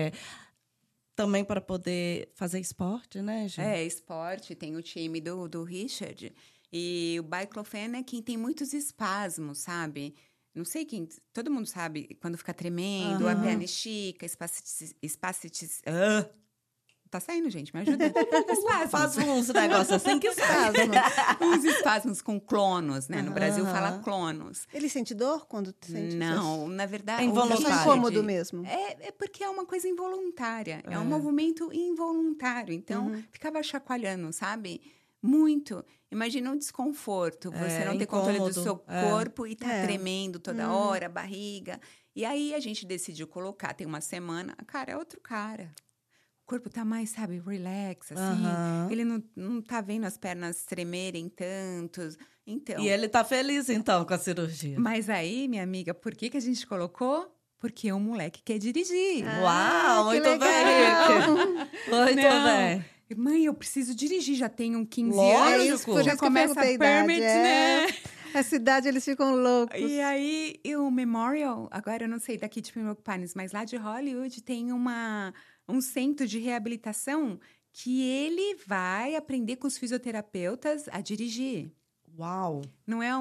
Também para poder fazer esporte, né, Gil? Esporte. Tem o time do Richard. E o Biclofen é quem tem muitos espasmos, sabe? Não sei quem... Todo mundo sabe quando fica tremendo, a perna estica, espacites... Tá saindo, gente, me ajuda. Espasmos. Faz uns negócios assim que espasmos. Uns espasmos com clonos, né? No Brasil fala clonos. Ele sente dor quando sente? Não, na verdade... É involuntário. É incômodo mesmo. É porque é uma coisa involuntária. É um movimento involuntário. Então, ficava chacoalhando, sabe? Muito. Imagina um desconforto. Você não ter controle do seu corpo e tá tremendo toda hora, barriga. E aí, a gente decidiu colocar, tem uma semana, cara, é outro cara. O corpo tá mais, sabe, relax, assim. Ele não tá vendo as pernas tremerem tanto. Então, e ele tá feliz, então, com a cirurgia. Mas aí, minha amiga, por que a gente colocou? Porque o moleque quer dirigir. Uau, muito bem, Rick. Muito bem. Mãe, eu preciso dirigir, já tenho 15 Lógico. anos. Já começa a permit, né? A cidade, eles ficam loucos. E aí, o Memorial, agora eu não sei daqui de Pembroke Pines, mas lá de Hollywood tem um centro de reabilitação que ele vai aprender com os fisioterapeutas a dirigir. Uau! Não é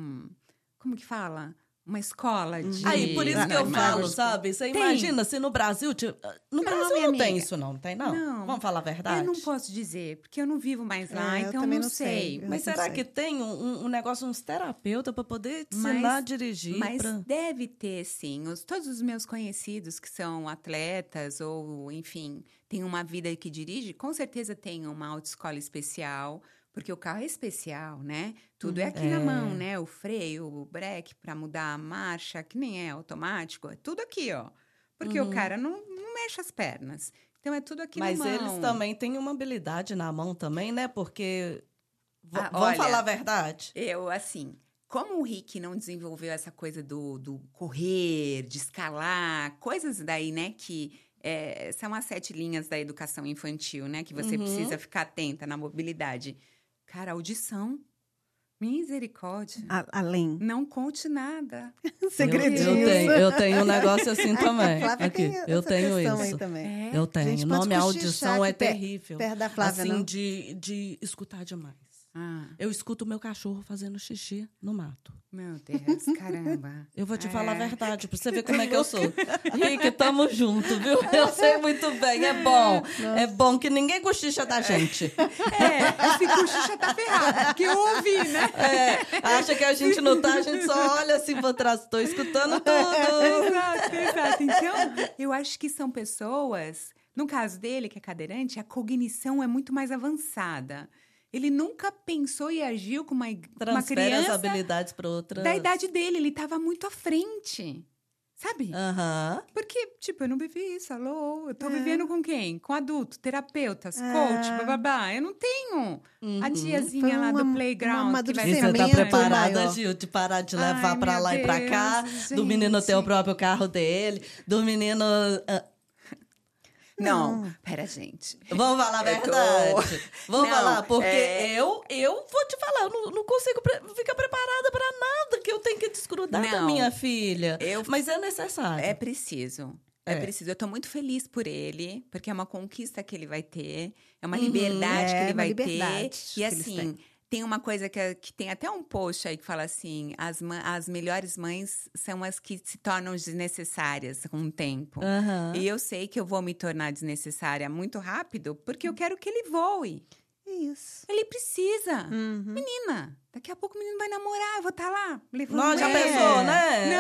como que fala? Uma escola de... Aí, por isso que eu falo, sabe? Você imagina se no Brasil... No Brasil não tem isso, não tem, não? Não. Vamos falar a verdade? Eu não posso dizer, porque eu não vivo mais lá, então eu não sei. Mas será que tem um negócio, uns terapeutas para poder ensinar a dirigir? Mas deve ter, sim. Todos os meus conhecidos que são atletas ou, enfim, têm uma vida que dirige, com certeza tem uma autoescola especial, porque o carro é especial, né? Tudo é aqui na mão, né? O freio, o breque para mudar a marcha, que nem é automático, é tudo aqui, ó. Porque o cara não mexe as pernas. Então, é tudo aqui na mão. Mas eles também têm uma habilidade na mão também, né? Porque, vamos falar a verdade? Como o Rick não desenvolveu essa coisa do correr, de escalar, coisas daí, né, que são as 7 linhas da educação infantil, né, que você precisa ficar atenta na mobilidade. Cara, audição, misericórdia. Além. Não conte nada. Segredinho. Eu tenho um negócio assim também. Aqui, eu tenho isso. Aí também. Eu tenho. Gente, Nome audição é terrível. Perto da Flávia, assim, não. de escutar demais. Eu escuto o meu cachorro fazendo xixi no mato. Meu Deus, caramba. Eu vou te falar a verdade, pra você ver como é que eu sou. Rick, tamo junto, viu? Eu sei muito bem, é bom. Nossa. É bom que ninguém cochicha da gente. Se cochicha tá ferrado, porque eu ouvi, né? Acha que a gente não tá, a gente só olha assim pra trás. Tô escutando tudo. Exato. Então, eu acho que são pessoas... No caso dele, que é cadeirante, a cognição é muito mais avançada. Ele nunca pensou e agiu com uma criança... as habilidades para outras... Da idade dele, ele estava muito à frente, sabe? Porque, eu não vivi isso, alô? Eu tô vivendo com quem? Com adulto, terapeutas, coach, bababá. Eu não tenho a tiazinha lá do playground que vai... E você tá preparada, Gil, de parar de levar para lá e para cá? Gente. Do menino ter o próprio carro dele, do menino... Não, pera, gente. Vamos falar a verdade. Vamos falar, porque eu vou te falar, eu não consigo ficar preparada para nada que eu tenho que desgrudar da minha filha. Mas é necessário. É preciso. É preciso. Eu tô muito feliz por ele, porque é uma conquista que ele vai ter, é uma liberdade que ele vai ter. E assim... Tem uma coisa que tem até um post aí que fala assim, as melhores mães são as que se tornam desnecessárias com o tempo. E eu sei que eu vou me tornar desnecessária muito rápido, porque eu quero que ele voe. Isso. Ele precisa. Menina, daqui a pouco o menino vai namorar, eu vou estar lá. Nós já pensou, né?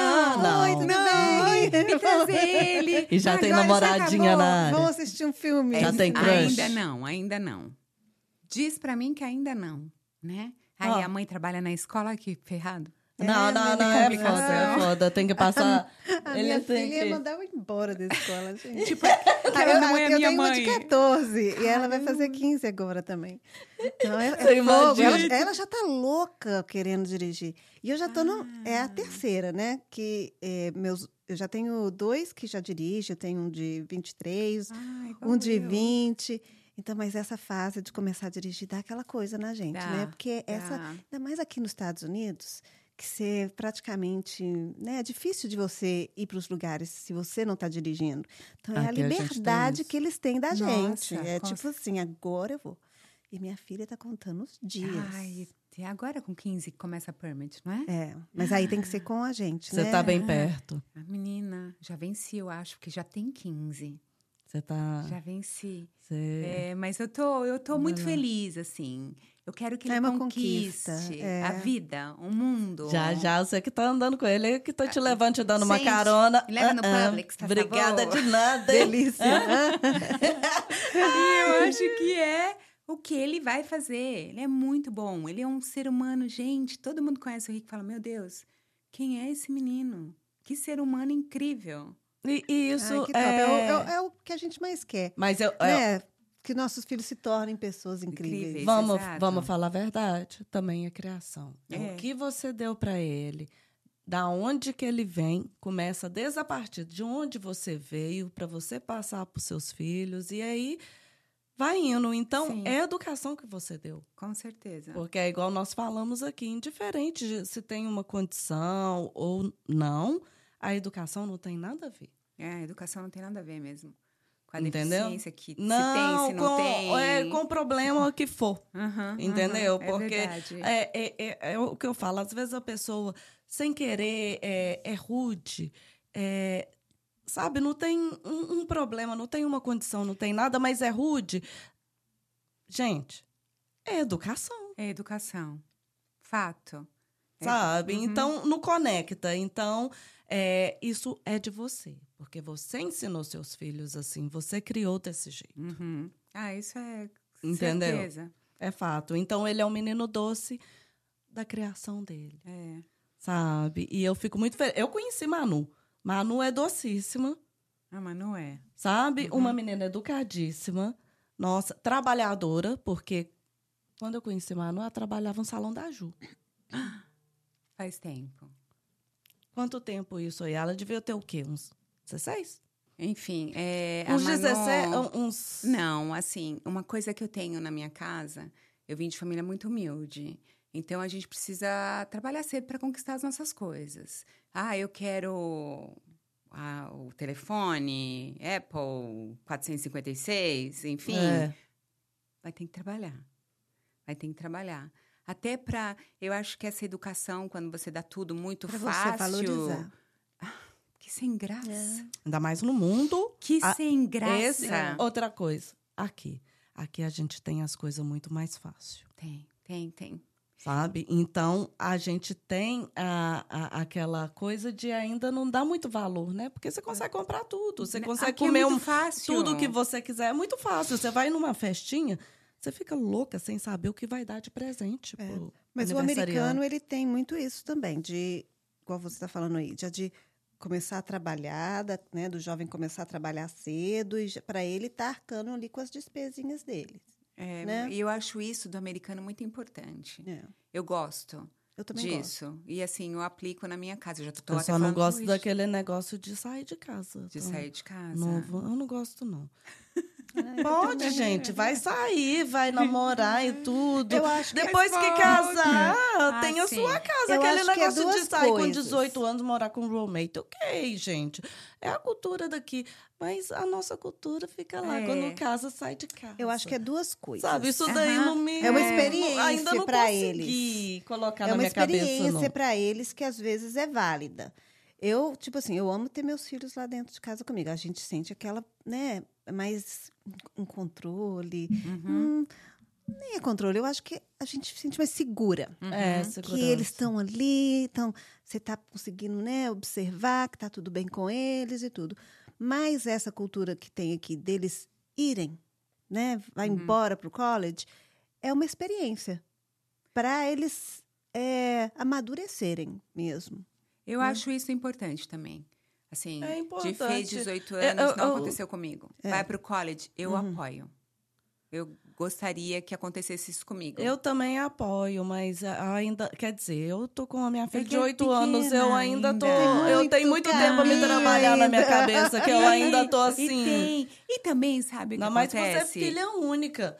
Não. E trazer ele. E já tem namoradinha na área. Vamos assistir um filme. Já tem crush? Ainda não. Diz pra mim que ainda não. Né? Aí a mãe trabalha na escola, que ferrado. Não, é foda. Tem que passar... A minha filha ia mandar eu embora da escola, gente. Ela não é a minha mãe. Eu tenho uma de 14 e ela vai fazer 15 agora também. Então, ela já tá louca querendo dirigir. E eu já tô é a terceira, né? Que eu já tenho 2 que já dirigem. Eu tenho um de 23, um de 20... Então, mas essa fase de começar a dirigir dá aquela coisa na gente, né? Porque ainda mais aqui nos Estados Unidos, que você praticamente, né? É difícil de você ir para os lugares se você não está dirigindo. Então, é a liberdade que eles têm da gente. É tipo assim, agora eu vou. E minha filha está contando os dias. Agora com 15 começa a permit, não é? Mas aí tem que ser com a gente, né? Você está bem perto. A menina já venci, eu acho, porque já tem 15. Você tá... Já venci. Mas eu tô muito feliz, assim. Eu quero que ele conquiste a vida, o mundo. Já, você que tá andando com ele, que tá te levando, te dando uma carona. Me leva no Publix, tá obrigada de nada. Delícia. E eu acho que é o que ele vai fazer. Ele é muito bom. Ele é um ser humano, gente. Todo mundo conhece o Rick e fala, meu Deus, quem é esse menino? Que ser humano incrível. E isso é o que a gente mais quer. Mas que nossos filhos se tornem pessoas incríveis. Vamos falar a verdade. Também é criação. O que você deu para ele, da onde que ele vem, começa desde a partir de onde você veio, para você passar para os seus filhos. E aí, vai indo. Então, Sim. é a educação que você deu. Com certeza. Porque é igual nós falamos aqui, indiferente de se tem uma condição ou não, a educação não tem nada a ver. A educação não tem nada a ver mesmo. Com a Entendeu? deficiência que Não, se tem, se não tem. Com o problema que for. Entendeu? É Porque verdade. é o que eu falo. Às vezes a pessoa, sem querer, é rude, sabe? Não tem um problema, não tem uma condição, não tem nada, mas é rude. Gente, é educação. É educação. Fato. Sabe? Então, não conecta. Então, isso é de você. Porque você ensinou seus filhos assim. Você criou desse jeito. Isso é Entendeu? certeza. É fato. Então, ele é um menino doce da criação dele. Sabe? E eu fico muito feliz. Eu conheci Manu. Manu é docíssima. Ah, Manu é. Sabe? Uma menina educadíssima. Nossa, trabalhadora. Porque quando eu conheci Manu, ela trabalhava no Salão da Ju. Faz tempo. Quanto tempo isso aí? Ela devia ter o quê? Uns 16? Enfim, uns a Manu... 17, uns... Não, assim, uma coisa que eu tenho na minha casa, eu vim de família muito humilde. Então, a gente precisa trabalhar cedo para conquistar as nossas coisas. Eu quero o telefone, Apple 456, enfim. Vai ter que trabalhar. Vai ter que trabalhar. Até para... Eu acho que essa educação, quando você dá tudo muito pra fácil... você valorizar. Que sem graça. Ainda mais no mundo. Que sem graça. Outra coisa. Aqui a gente tem as coisas muito mais fácil. Tem. Sabe? Então, a gente tem aquela coisa de ainda não dar muito valor, né? Porque você consegue comprar tudo. Você consegue Aqui comer é muito fácil. tudo que você quiser. É muito fácil. Você vai numa festinha, você fica louca sem saber o que vai dar de presente. Mas o americano, ele tem muito isso também. Igual você está falando aí, de começar a trabalhar, né, do jovem começar a trabalhar cedo, e para ele estar arcando ali com as despesinhas dele. Né? E eu acho isso do americano muito importante. Eu gosto disso. Gosto. E assim, eu aplico na minha casa. Eu só não gosto daquele negócio de sair de casa. Sair de casa. Novo. Eu não gosto, não. Pode, gente. Vai sair, vai namorar e tudo. Eu acho que depois que casar, tem a sua casa. Aquele negócio de sair com 18 anos, morar com roommate. Ok, gente. É a cultura daqui. Mas a nossa cultura fica lá. Quando casa, sai de casa. Eu acho que é duas coisas. Sabe, isso daí não me... É uma experiência para eles. Colocar na minha cabeça, não. É uma experiência para eles que às vezes é válida. Eu, tipo assim, eu amo ter meus filhos lá dentro de casa comigo. A gente sente aquela, né, mais um controle. Nem é controle, eu acho que a gente se sente mais segura. Que eles estão ali, então você está conseguindo, né, observar que está tudo bem com eles e tudo. Mas essa cultura que tem aqui deles irem, né, vai embora para o college, é uma experiência para eles amadurecerem mesmo. Eu acho isso importante também. Assim, é importante. De fez 18 anos, não aconteceu comigo. Vai para o college, eu apoio. Eu gostaria que acontecesse isso comigo. Eu também apoio, mas ainda... Quer dizer, eu tô com a minha filha de 8 anos, eu ainda tô... Eu tenho muito tempo a me trabalhar na minha cabeça, que eu ainda tô assim... E também, sabe o que acontece? Mas você é filha única.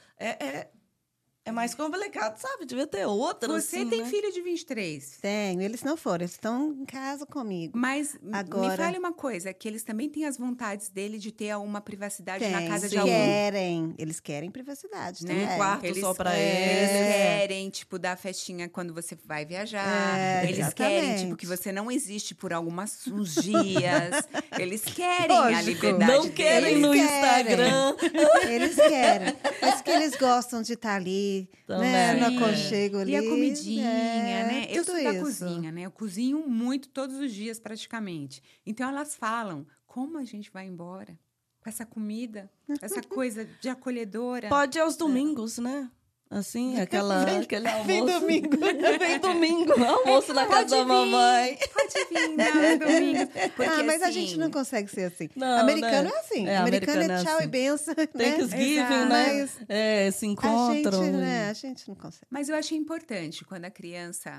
É mais complicado, sabe? Devia ter outra, Você assim, tem né? filho de 23. Tenho. Eles não foram. Eles estão em casa comigo. Mas agora... me fale uma coisa, que eles também têm as vontades dele de ter uma privacidade na casa de alguém. Eles querem privacidade, né? Um quarto só pra eles querem, tipo, dar festinha quando você vai viajar. Eles querem, tipo, que você não existe por uns dias. Eles querem a liberdade Não querem no Instagram. Eles querem. Mas que eles gostam de estar ali, né, no aconchego ali. E a comidinha, né? Eu sou da isso. cozinha, né? Eu cozinho muito todos os dias, praticamente. Então, elas falam, como a gente vai embora com essa comida, essa coisa de acolhedora? Pode ir aos domingos, né? Assim, aquele almoço. Vem domingo. Vem domingo, almoço na casa da mamãe. Pode vir, não, domingo. Porque, mas assim, a gente não consegue ser assim. Não, americano né? é assim. Americano é tchau assim. e benção. Thanksgiving, né? Se encontram. A gente não consegue. Mas eu achei importante quando a criança,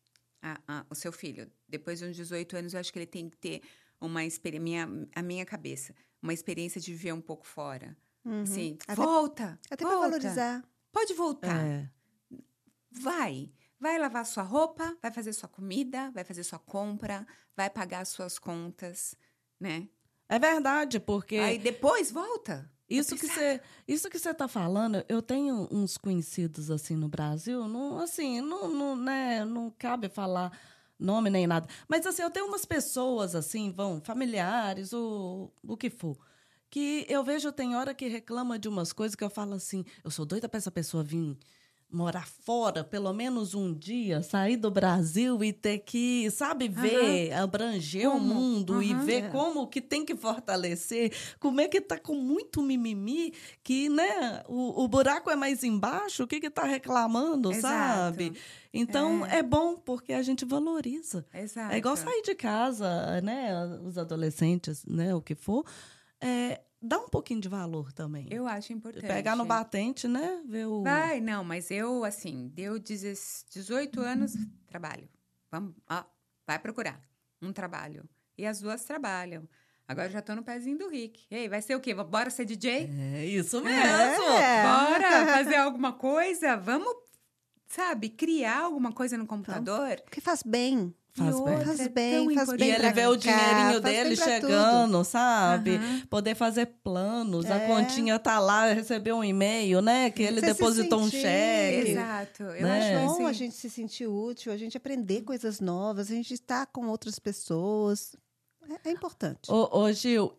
o seu filho, depois de uns 18 anos, eu acho que ele tem que ter uma experiência, a minha cabeça, uma experiência de viver um pouco fora. Sim, volta. Até para valorizar. Pode voltar. Vai lavar sua roupa, vai fazer sua comida, vai fazer sua compra, vai pagar suas contas, né? É verdade, porque... Aí depois volta. Isso que você está falando, eu tenho uns conhecidos assim no Brasil, não cabe falar nome nem nada. Mas assim, eu tenho umas pessoas assim, familiares, ou o que for, que eu vejo, tem hora que reclama de umas coisas que eu falo assim, eu sou doida para essa pessoa vir morar fora, pelo menos um dia, sair do Brasil e ter que, sabe, ver, abranger o mundo e ver como que tem que fortalecer, como é que tá com muito mimimi, que, né, o buraco é mais embaixo, o que tá reclamando, sabe? Então, é bom porque a gente valoriza. Exato. É igual sair de casa, né, os adolescentes, né, o que for, dá um pouquinho de valor também. Eu acho importante. Pegar no batente, né? Mas eu, assim, deu 18 anos, trabalho. Vamos, vai procurar um trabalho. E as duas trabalham. Agora eu já tô no pezinho do Rick. Ei, vai ser o quê? Bora ser DJ? É isso mesmo! Bora fazer alguma coisa? Vamos, sabe, criar alguma coisa no computador? Porque faz bem. Faz bem. E ele vê o dinheirinho dele chegando, sabe? Poder fazer planos. A continha tá lá, recebeu um e-mail, né? Que ele depositou um cheque. Exato. Eu acho bom a gente se sentir útil, a gente aprender coisas novas, a gente estar com outras pessoas. É importante. Ô, Gil,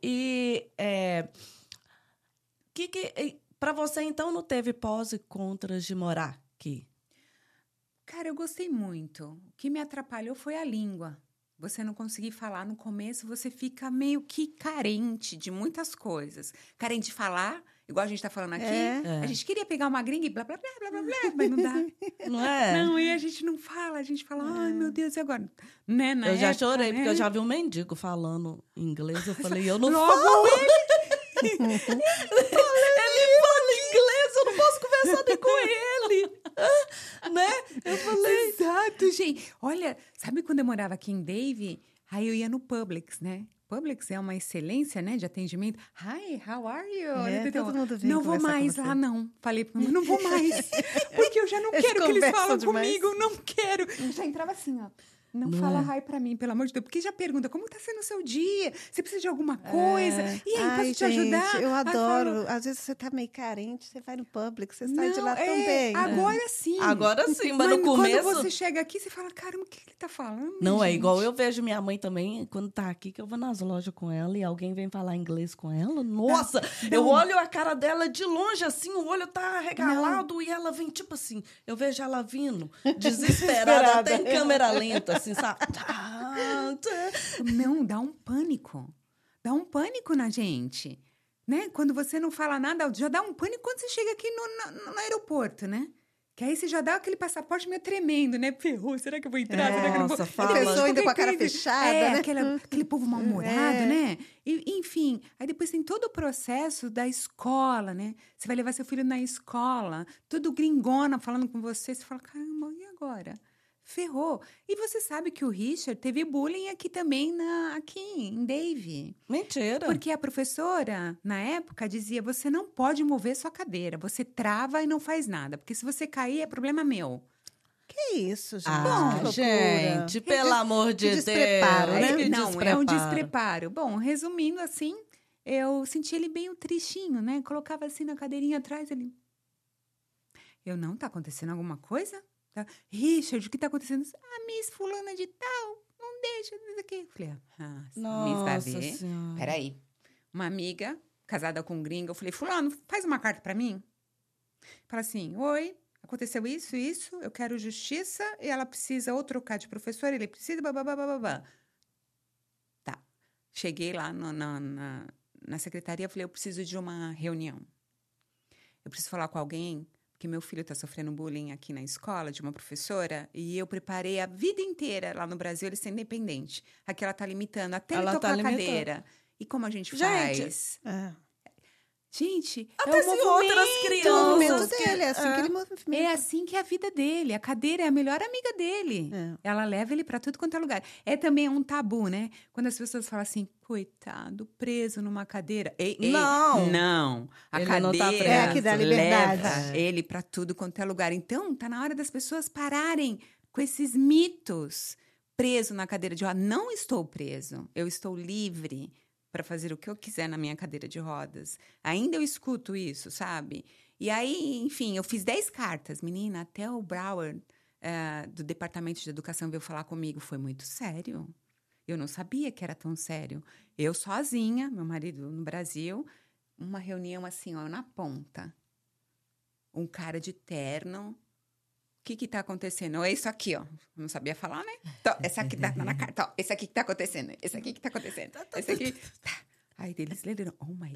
para você, então, não teve pós e contras de morar aqui? Cara, eu gostei muito. O que me atrapalhou foi a língua. Você não conseguir falar no começo, você fica meio que carente de muitas coisas. Carente de falar, igual a gente tá falando aqui. A gente queria pegar uma gringa e blá, blá, blá, blá, blá, blá, mas não dá. Não é? Não, e a gente não fala. A gente fala, ai, meu Deus, e agora? Né, eu já chorei, porque eu já vi um mendigo falando inglês. Eu falei, eu não falo. Ele fala inglês, eu não posso conversar nem com ele. Né? Eu falei... Exato, gente. Olha, sabe quando eu morava aqui em Dave? Aí eu ia no Publix, né? Publix é uma excelência, né, de atendimento. Hi, how are you? Todo mundo vem não vou mais lá, não. Falei pra mim, não vou mais. Porque eu já não quero que eles falem comigo. Não quero. Eu já entrava assim, ó. Não fala hi pra mim, pelo amor de Deus. Porque já pergunta, como tá sendo o seu dia? Você precisa de alguma coisa? E aí, posso te ajudar? Eu adoro. Às vezes você tá meio carente, você vai no Publix, você sai de lá também. Agora sim. Agora sim, mas no começo... quando você chega aqui, você fala, caramba, o que ele tá falando? Não, gente? É igual eu vejo minha mãe também, quando tá aqui, que eu vou nas lojas com ela e alguém vem falar inglês com ela. Nossa, eu olho a cara dela de longe, assim, o olho tá arregalado e ela vem, tipo assim, eu vejo ela vindo, desesperada, até em câmera lenta, assim, sabe? Não, dá um pânico. Dá um pânico na gente, né? Quando você não fala nada, já dá um pânico quando você chega aqui no aeroporto, né? Que aí você já dá aquele passaporte meio tremendo, né? Ferrou, será que eu vou entrar? Será que eu não vou? A pessoa ainda com a cara fechada, né? Aquele povo mal-humorado, né? E, enfim, aí depois tem todo o processo da escola, né? Você vai levar seu filho na escola, tudo gringona falando com você, você fala, caramba, e agora? Ferrou. E você sabe que o Richard teve bullying aqui também, aqui em Dave. Mentira. Porque a professora, na época, dizia, você não pode mover sua cadeira, você trava e não faz nada, porque se você cair é problema meu. Que isso, gente? Bom, gente, pelo amor de Deus. Despreparo, né? Não, é um despreparo. Bom, resumindo assim, eu senti ele bem tristinho, né? Colocava assim na cadeirinha atrás, ele... não, tá acontecendo alguma coisa? Tá? Richard, o que tá acontecendo? Miss fulana de tal, não deixa isso aqui. Falei, Miss vai ver. Senhora. Peraí. Uma amiga, casada com um gringo, eu falei, fulano, faz uma carta pra mim. Fala assim, oi, aconteceu isso, eu quero justiça e ela precisa ou trocar de professor, ele precisa, babá. Tá. Cheguei lá na secretaria, falei, eu preciso de uma reunião. Eu preciso falar com alguém, porque meu filho está sofrendo bullying aqui na escola, de uma professora, e eu preparei a vida inteira lá no Brasil ele ser independente. Aqui ela está limitando, até ele tocar a cadeira. E como a gente faz? Gente, até se outras crianças... O movimento dele, é assim que ele movimenta. É assim que é a vida dele. A cadeira é a melhor amiga dele. Ela leva ele para tudo quanto é lugar. É também um tabu, né? Quando as pessoas falam assim, coitado, preso numa cadeira. Não. A ele cadeira não tá preso. É que dá liberdade. leva ele para tudo quanto é lugar. Então, tá na hora das pessoas pararem com esses mitos. Preso na cadeira de rodas. Não estou preso. Eu estou livre para fazer o que eu quiser na minha cadeira de rodas. Ainda eu escuto isso, sabe? E aí, enfim, eu fiz 10 cartas. Menina, até o Broward, do Departamento de Educação, veio falar comigo. Foi muito sério. Eu não sabia que era tão sério. Eu sozinha, meu marido no Brasil, uma reunião assim, ó, na ponta. Um cara de terno. O que está acontecendo? É isso aqui, ó. Não sabia falar, né? Então, essa aqui tá na carta. Ó, esse aqui que está acontecendo. Esse aqui que está acontecendo. Esse aqui. Tá. Aí eles leram, oh my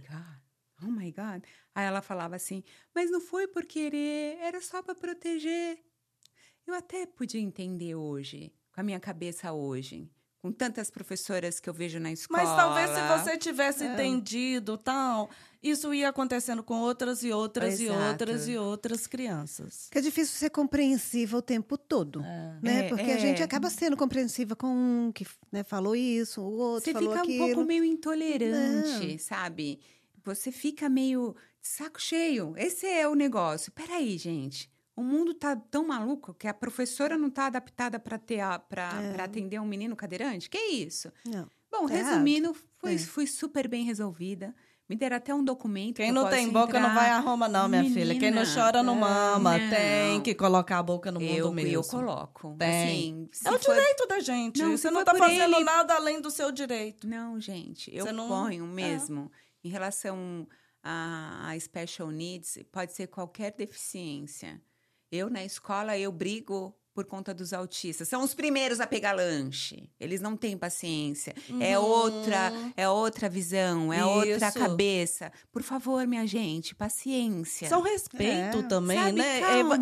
God. Aí ela falava assim, mas não foi por querer, era só para proteger. Eu até podia entender hoje, com a minha cabeça hoje, com tantas professoras que eu vejo na escola. Mas talvez se você tivesse entendido, tal, isso ia acontecendo com outras e outras e outras e outras crianças. Que é difícil ser compreensiva o tempo todo, né? Porque a gente acaba sendo compreensiva com um que, né, falou isso, o outro falou aquilo. Você fica um pouco meio intolerante, sabe? Você fica meio de saco cheio. Esse é o negócio. Peraí, gente. O mundo tá tão maluco que a professora não tá adaptada para atender um menino cadeirante? Que isso? Não. Bom, resumindo, fui super bem resolvida. Me deram até um documento. Quem não tem boca não vai a Roma, não, minha filha. Quem não chora não mama. Não. Tem que colocar a boca no mundo mesmo. Eu coloco. Tem. Assim, é o direito da gente. Não, você não tá fazendo nada além do seu direito. Não, gente. Eu ponho mesmo. Em relação a special needs, pode ser qualquer deficiência. Eu, na escola, eu brigo por conta dos autistas. São os primeiros a pegar lanche. Eles não têm paciência. É outra visão, é outra cabeça. Por favor, minha gente, paciência. São respeito também, sabe, né?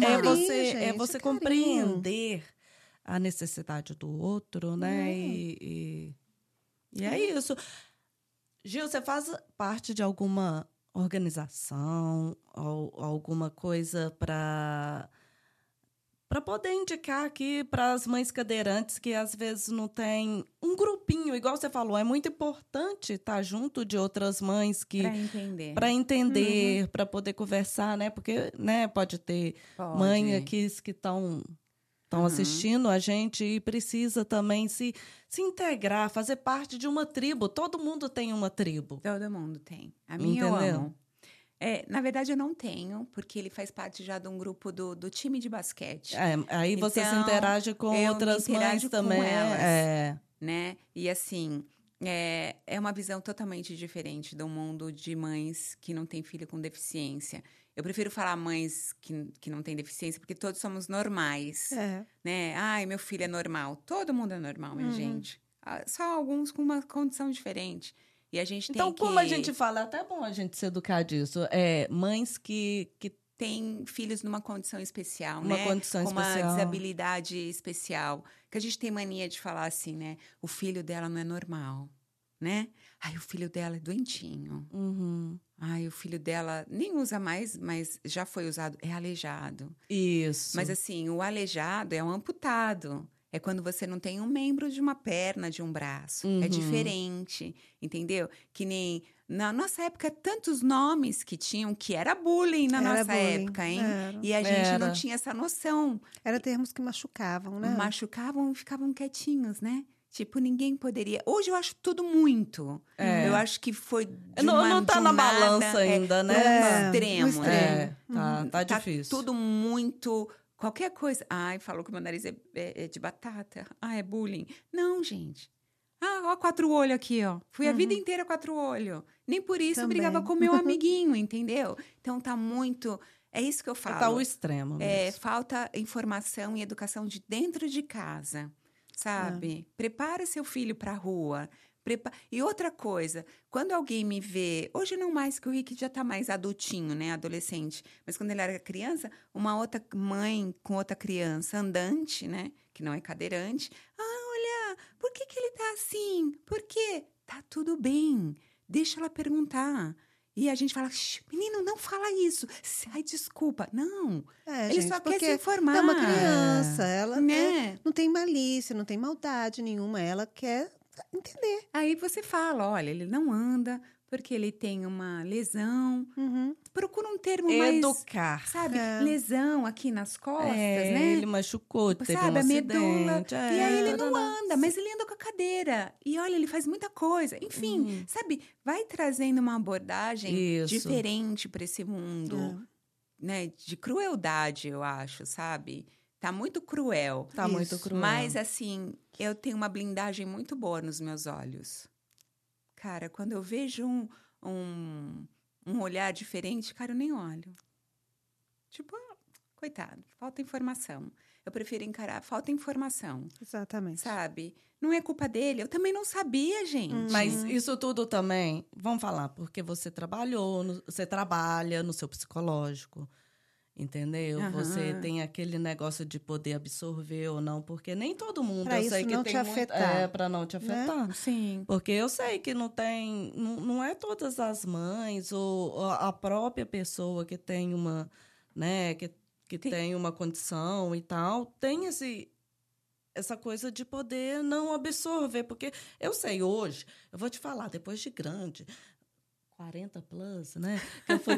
É você compreender a necessidade do outro, né? E é isso. Gil, você faz parte de alguma organização ou alguma coisa para poder indicar aqui para as mães cadeirantes que às vezes não tem um grupinho, igual você falou, é muito importante estar junto de outras mães que para entender, para poder conversar, né? Porque, né, pode ter mãe aqui que estão assistindo a gente e precisa também se integrar, fazer parte de uma tribo. Todo mundo tem uma tribo. Todo mundo tem. A minha eu amo. Na verdade, eu não tenho, porque ele faz parte já de um grupo do time de basquete. Aí então, você se interage com outras mães também. Com elas, né? E assim, é uma visão totalmente diferente do mundo de mães que não têm filho com deficiência. Eu prefiro falar mães que não têm deficiência, porque todos somos normais. Né? Ai, meu filho é normal. Todo mundo é normal, minha gente. Só alguns com uma condição diferente. E a gente então, como a gente fala, é até bom a gente se educar disso. Mães que têm filhos numa condição especial, né? Condição com especial. Uma desabilidade especial. Que a gente tem mania de falar assim, né? O filho dela não é normal, né? Ai, o filho dela é doentinho. Ai, o filho dela nem usa mais, mas já foi usado. É aleijado. Isso. Mas assim, o aleijado é um amputado. É quando você não tem um membro de uma perna, de um braço. É diferente, entendeu? Que nem... Na nossa época, tantos nomes que tinham, que era bullying na nossa época, hein? E a gente não tinha essa noção. Era termos que machucavam, né? Machucavam e ficavam quietinhos, né? Tipo, ninguém poderia... Hoje eu acho tudo muito. Eu acho que foi não tá na balança ainda, né? Extremo, né? Tá difícil. Tudo muito... Qualquer coisa. Ai, falou que meu nariz é de batata. Ah, é bullying. Não, gente. Ó, 4 olhos aqui, ó. Fui a vida inteira 4 olhos. Nem por isso eu brigava com meu amiguinho, entendeu? Então, tá muito... É isso que eu falo. Tá o extremo mesmo. Falta informação e educação de dentro de casa, sabe? Prepara seu filho pra rua. E outra coisa, quando alguém me vê... Hoje não mais, que o Rick já tá mais adultinho, né? Adolescente. Mas quando ele era criança, uma outra mãe com outra criança andante, né? Que não é cadeirante. Olha, por que ele tá assim? Por quê? Tá tudo bem. Deixa ela perguntar. E a gente fala, menino, não fala isso. Ai, desculpa. Não, ele só quer se informar. É uma criança, ela não tem malícia, não tem maldade nenhuma, ela quer entender. Aí você fala, olha, ele não anda porque ele tem uma lesão. Procura um termo mais... Educar. Sabe, lesão aqui nas costas, né? Ele machucou, teve sabe, um a medula. acidente. E aí ele não anda, mas ele anda com a cadeira. E olha, ele faz muita coisa. Enfim, sabe, vai trazendo uma abordagem diferente para esse mundo, né? De crueldade, eu acho, sabe? Tá muito cruel. Tá muito cruel. Mas, assim, eu tenho uma blindagem muito boa nos meus olhos. Cara, quando eu vejo um olhar diferente, cara, eu nem olho. Tipo, coitado, falta informação. Eu prefiro encarar, falta informação. Exatamente. Sabe? Não é culpa dele, eu também não sabia, gente. Mas isso tudo também, vamos falar, porque você você trabalha no seu psicológico, entendeu? Você tem aquele negócio de poder absorver ou não, porque nem todo mundo, pra eu isso sei que não tem te afetar. para não te afetar. Né? Sim. Porque eu sei que não é todas as mães ou a própria pessoa que tem uma, né, que tem uma condição e tal, tem essa coisa de poder não absorver, porque eu sei hoje, eu vou te falar, depois de grande, 40 plus, né? Que eu fui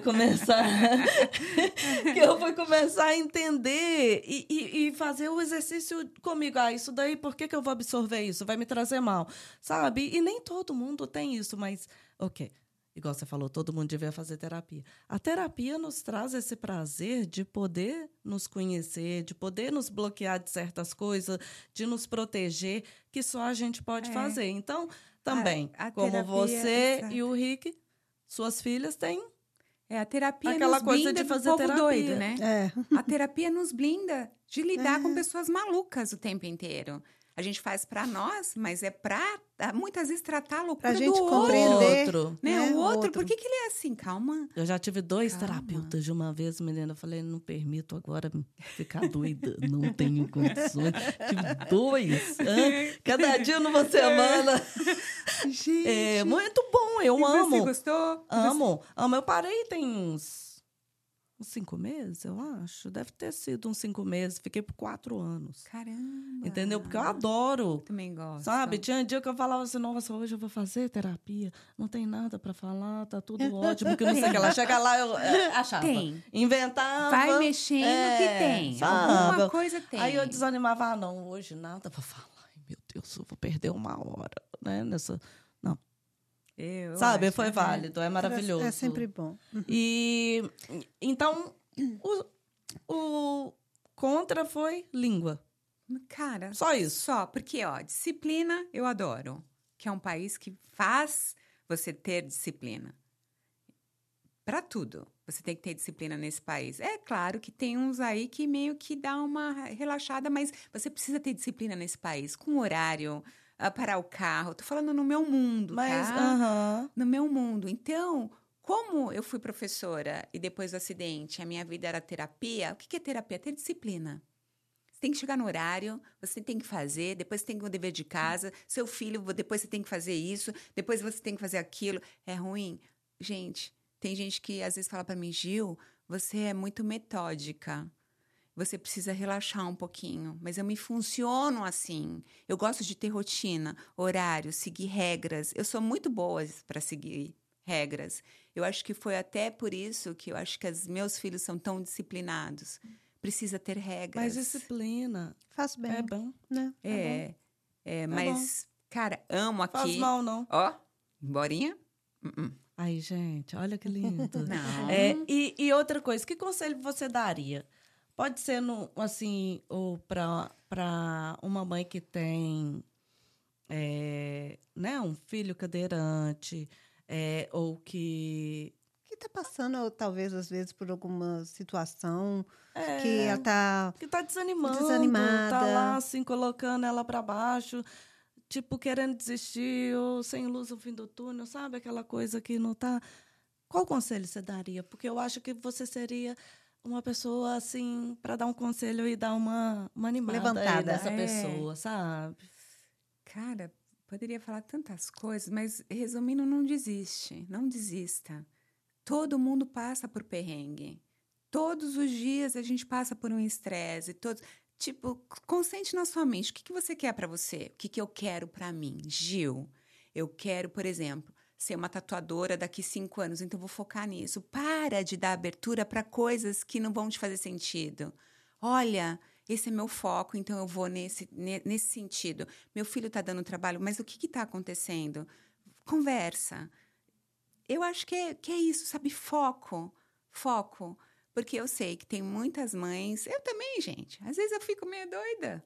começar a entender e fazer o exercício comigo. Isso daí, por que eu vou absorver isso? Vai me trazer mal, sabe? E nem todo mundo tem isso, mas, igual você falou, todo mundo devia fazer terapia. A terapia nos traz esse prazer de poder nos conhecer, de poder nos bloquear de certas coisas, de nos proteger, que só a gente pode fazer. Então, também, como terapia, você e o Rick, suas filhas têm a terapia aquela nos coisa blinda de fazer do povo terapia. Doido, né? A terapia nos blinda de lidar com pessoas malucas o tempo inteiro. A gente faz para nós, mas é para muitas vezes tratar a loucura pra gente do compreender, outro. Né? O outro, por que ele é assim? Calma. Eu já tive 2 terapeutas de uma vez, menina. Eu falei, não permito agora ficar doida. Não tenho condições. Tive 2. Cada dia numa semana. Gente. É muito bom, eu amo. Você gostou? Amo. Eu parei tem uns 5 meses, eu acho. Deve ter sido uns 5 meses. Fiquei por 4 anos. Caramba! Entendeu? Porque eu adoro. Também gosto. Sabe? Tinha dia que eu falava assim, nossa, hoje eu vou fazer terapia. Não tem nada pra falar, tá tudo ótimo. Que não sei o que ela chega lá, eu achava. Tem. Inventava. Vai mexendo que tem. Sabe? Alguma coisa tem. Aí eu desanimava, não, hoje nada pra falar. Ai, meu Deus, eu vou perder uma hora, né? Não. Sabe, foi válido, é maravilhoso. É sempre bom. E então, o contra foi língua. Cara, só isso. Só, porque, disciplina eu adoro. Que é um país que faz você ter disciplina. Para tudo, você tem que ter disciplina nesse país. É claro que tem uns aí que meio que dá uma relaxada, mas você precisa ter disciplina nesse país, com horário, parar o carro. Tô falando no meu mundo, tá? No meu mundo. Então, como eu fui professora e depois do acidente, a minha vida era terapia, o que é terapia? Ter disciplina. Você tem que chegar no horário, você tem que fazer, depois você tem que o dever de casa, seu filho, depois você tem que fazer isso, depois você tem que fazer aquilo. É ruim? Gente, tem gente que às vezes fala para mim, Gil, você é muito metódica. Você precisa relaxar um pouquinho. Mas eu me funciono assim. Eu gosto de ter rotina, horário, seguir regras. Eu sou muito boa para seguir regras. Eu acho que foi até por isso que eu acho que os meus filhos são tão disciplinados. Precisa ter regras. Mas disciplina faz bem. É bom. Né? Mas, bom. Cara, amo aqui. Faz mal, não. Emborinha? Ai, gente, olha que lindo. Não. E outra coisa, que conselho você daria? Pode ser, ou para uma mãe que tem um filho cadeirante, ou que está passando, talvez, às vezes, por alguma situação que ela está... Que está desanimada. Desanimada. Está lá, assim, colocando ela para baixo, tipo, querendo desistir, ou sem luz no fim do túnel, sabe? Aquela coisa que não está... Qual conselho você daria? Porque eu acho que você seria... uma pessoa, assim, para dar um conselho e dar uma animada levantada nessa pessoa, sabe? Cara, poderia falar tantas coisas, mas resumindo, não desiste, não desista. Todo mundo passa por perrengue. Todos os dias a gente passa por um estresse. Tipo, concentre na sua mente. O que você quer para você? O que eu quero para mim? Gil, eu quero, por exemplo, ser uma tatuadora daqui 5 anos, então vou focar nisso. Para de dar abertura para coisas que não vão te fazer sentido. Olha, esse é meu foco, então eu vou nesse sentido. Meu filho está dando trabalho, mas o que está acontecendo? Conversa. Eu acho que é isso, sabe? Foco. Porque eu sei que tem muitas mães... Eu também, gente. Às vezes eu fico meio doida.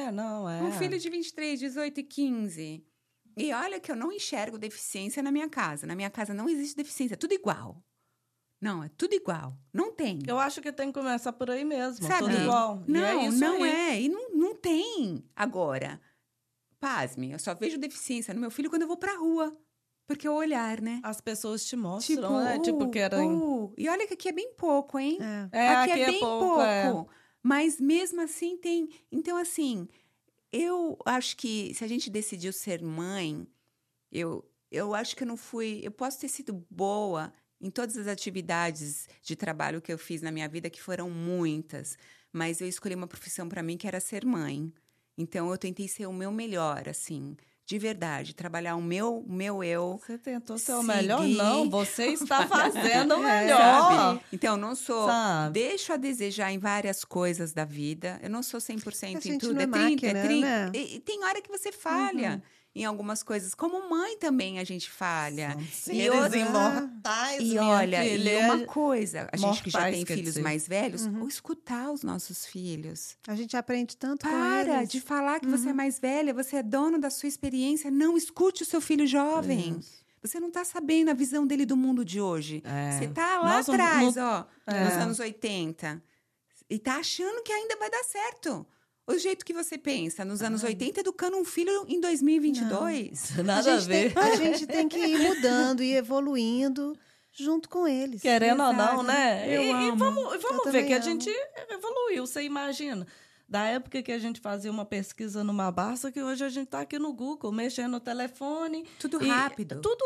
Um filho de 23, 18 e 15. E olha que eu não enxergo deficiência na minha casa. Na minha casa não existe deficiência. É tudo igual. Não, é tudo igual. Não tem. Eu acho que tem que começar por aí mesmo. Sabe? Tudo igual. Não é. E não tem. Agora, pasme, eu só vejo deficiência no meu filho quando eu vou pra rua. Porque o olhar, né? As pessoas te mostram, né? Tipo, que era... E olha que aqui é bem pouco, hein? Aqui é bem pouco. É. Mas mesmo assim tem... Então, assim, eu acho que se a gente decidiu ser mãe, eu acho que eu não fui... Eu posso ter sido boa em todas as atividades de trabalho que eu fiz na minha vida, que foram muitas. Mas eu escolhi uma profissão para mim que era ser mãe. Então, eu tentei ser o meu melhor, assim... De verdade, trabalhar o meu eu. Você tentou ser o melhor? Não, você está fazendo o melhor. Sabe? Então, eu não sou... Deixo a desejar em várias coisas da vida. Eu não sou 100% em tudo. É 30, né? E tem hora que você falha em algumas coisas. Como mãe também a gente falha. Seres imortais, e olha, e uma coisa, a gente que já tem filhos mais velhos, escutar os nossos filhos. A gente aprende tanto com eles. Para de falar que você é mais velha, você é dono da sua experiência. Não, escute o seu filho jovem. Você não está sabendo a visão dele do mundo de hoje. Você está lá atrás, nos anos 80. E está achando que ainda vai dar certo. O jeito que você pensa, nos anos 80, educando um filho em 2022. Nada a ver. A gente tem que ir mudando e evoluindo junto com eles. Querendo ou não, né? E vamos ver que a gente evoluiu, você imagina. Da época que a gente fazia uma pesquisa numa Barça, que hoje a gente está aqui no Google, mexendo no telefone. Tudo rápido. Tudo.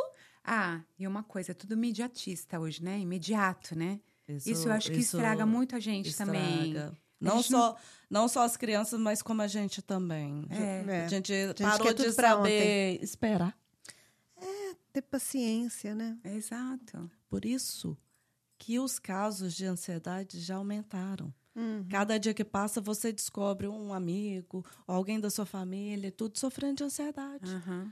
E uma coisa, tudo imediatista hoje, né? Imediato, né? Isso eu acho que estraga muito a gente também. Não só as crianças, mas como a gente também. A gente parou de saber esperar. Ter paciência, né? Exato. Por isso que os casos de ansiedade já aumentaram. Cada dia que passa, você descobre um amigo, alguém da sua família, tudo sofrendo de ansiedade.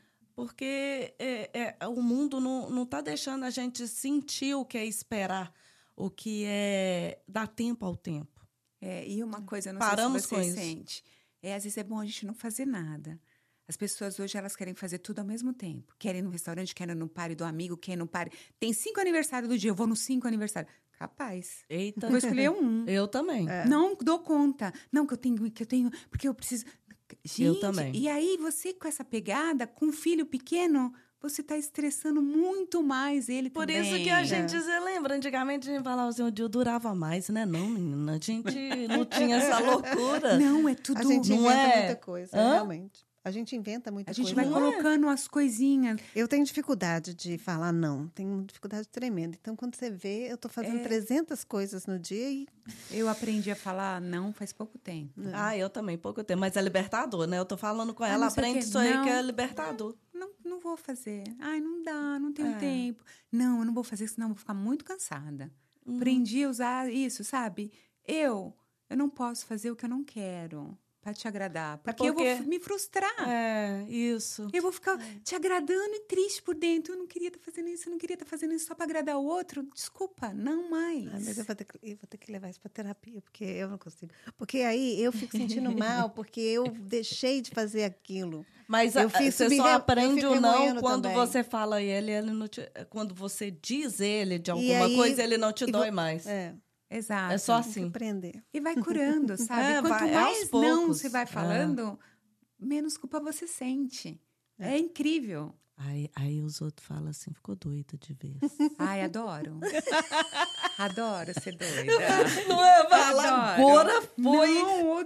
Porque o mundo não está deixando a gente sentir o que é esperar, o que é dar tempo ao tempo. E uma coisa, eu não Paramos sei se você sente. Às vezes é bom a gente não fazer nada. As pessoas hoje, elas querem fazer tudo ao mesmo tempo. Querem ir no restaurante, querem ir no party do amigo, querem ir no party... Tem 5 aniversários do dia, eu vou nos 5 aniversários. Capaz. Eita. Vou escolher um. Eu também. Não dou conta. Não, que eu tenho, porque eu preciso... Gente, eu também. E aí, você com essa pegada, com um filho pequeno... Você está estressando muito mais ele também. Por isso que a gente se lembra. Antigamente a gente falava assim, o dia durava mais, né? Não, menina, a gente não tinha essa loucura. Não, é tudo... A gente inventa muita coisa, realmente. A gente inventa muita coisa. A gente vai colocando as coisinhas. Eu tenho dificuldade de falar não. Tenho dificuldade tremenda. Então, quando você vê, eu estou fazendo 300 coisas no dia e... Eu aprendi a falar não faz pouco tempo. Eu também, pouco tempo. Mas é libertador, né? Eu tô falando com ela, aprende isso aí que é libertador. Não vou fazer. Não dá, não tenho tempo. Não, eu não vou fazer, senão eu vou ficar muito cansada. Aprendi a usar isso, sabe? Eu não posso fazer o que eu não quero para te agradar. Porque eu vou me frustrar. Isso. Eu vou ficar te agradando e triste por dentro. Eu não queria estar fazendo isso, eu não queria estar fazendo isso só para agradar o outro. Desculpa, não mais. Mas eu vou ter que levar isso para terapia, porque eu não consigo. Porque aí eu fico sentindo mal, porque eu deixei de fazer aquilo. Mas você só aprende o não quando você fala ele não te, quando você diz ele de alguma coisa, ele não te dói mais. Exato. É só assim. Aprender. E vai curando, sabe? Quanto mais não você vai falando, menos culpa você sente. É incrível. Aí os outros falam assim, ficou doida de vez. Adoro. Adoro ser doida. Não é? Agora foi.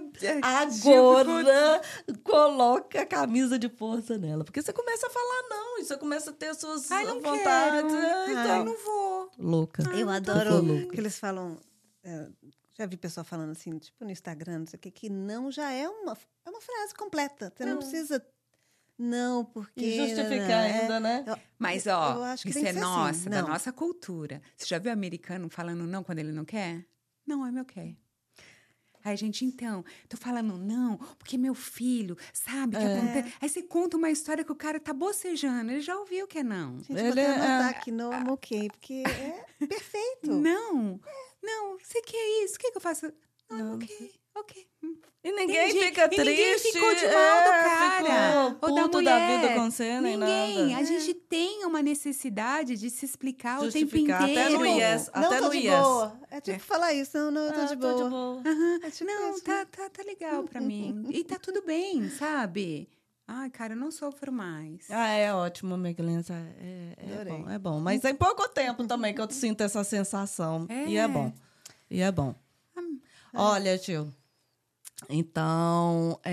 Agora coloca a camisa de força nela. Porque você começa a falar não. E você começa a ter suas vontades. Então eu não vou. Louca. Eu adoro que eles falam... já vi pessoa falando assim, tipo no Instagram, não sei o que não já é uma frase completa. Você não precisa... Não, porque... E justificar ainda, né? Mas, eu acho que isso é nossa, assim. Da nossa cultura. Você já viu o americano falando não quando ele não quer? Não, é meu quer. Aí, gente, então, tô falando não, porque meu filho, sabe o que acontece? Aí você conta uma história que o cara tá bocejando, ele já ouviu que é não. Gente, ele anotar aqui, não, I'm ok, porque é perfeito. Não, você quer isso, o que eu faço? Não, ok. E ninguém fica triste. Ninguém ficou de mal do cara. Ou da mulher. Da vida com você, nem ninguém. nada. A gente tem uma necessidade de se explicar justificar, o tempo inteiro. Até no yes. Boa. É tipo falar isso. Não, eu tô de boa. Tô de boa. É tipo não, tá legal pra mim. E tá tudo bem, sabe? Ai, cara, eu não sofro mais. É ótimo, Miguelinha. É bom. Mas tem pouco tempo também que eu sinto essa sensação. E é bom. Olha, Gil... Então,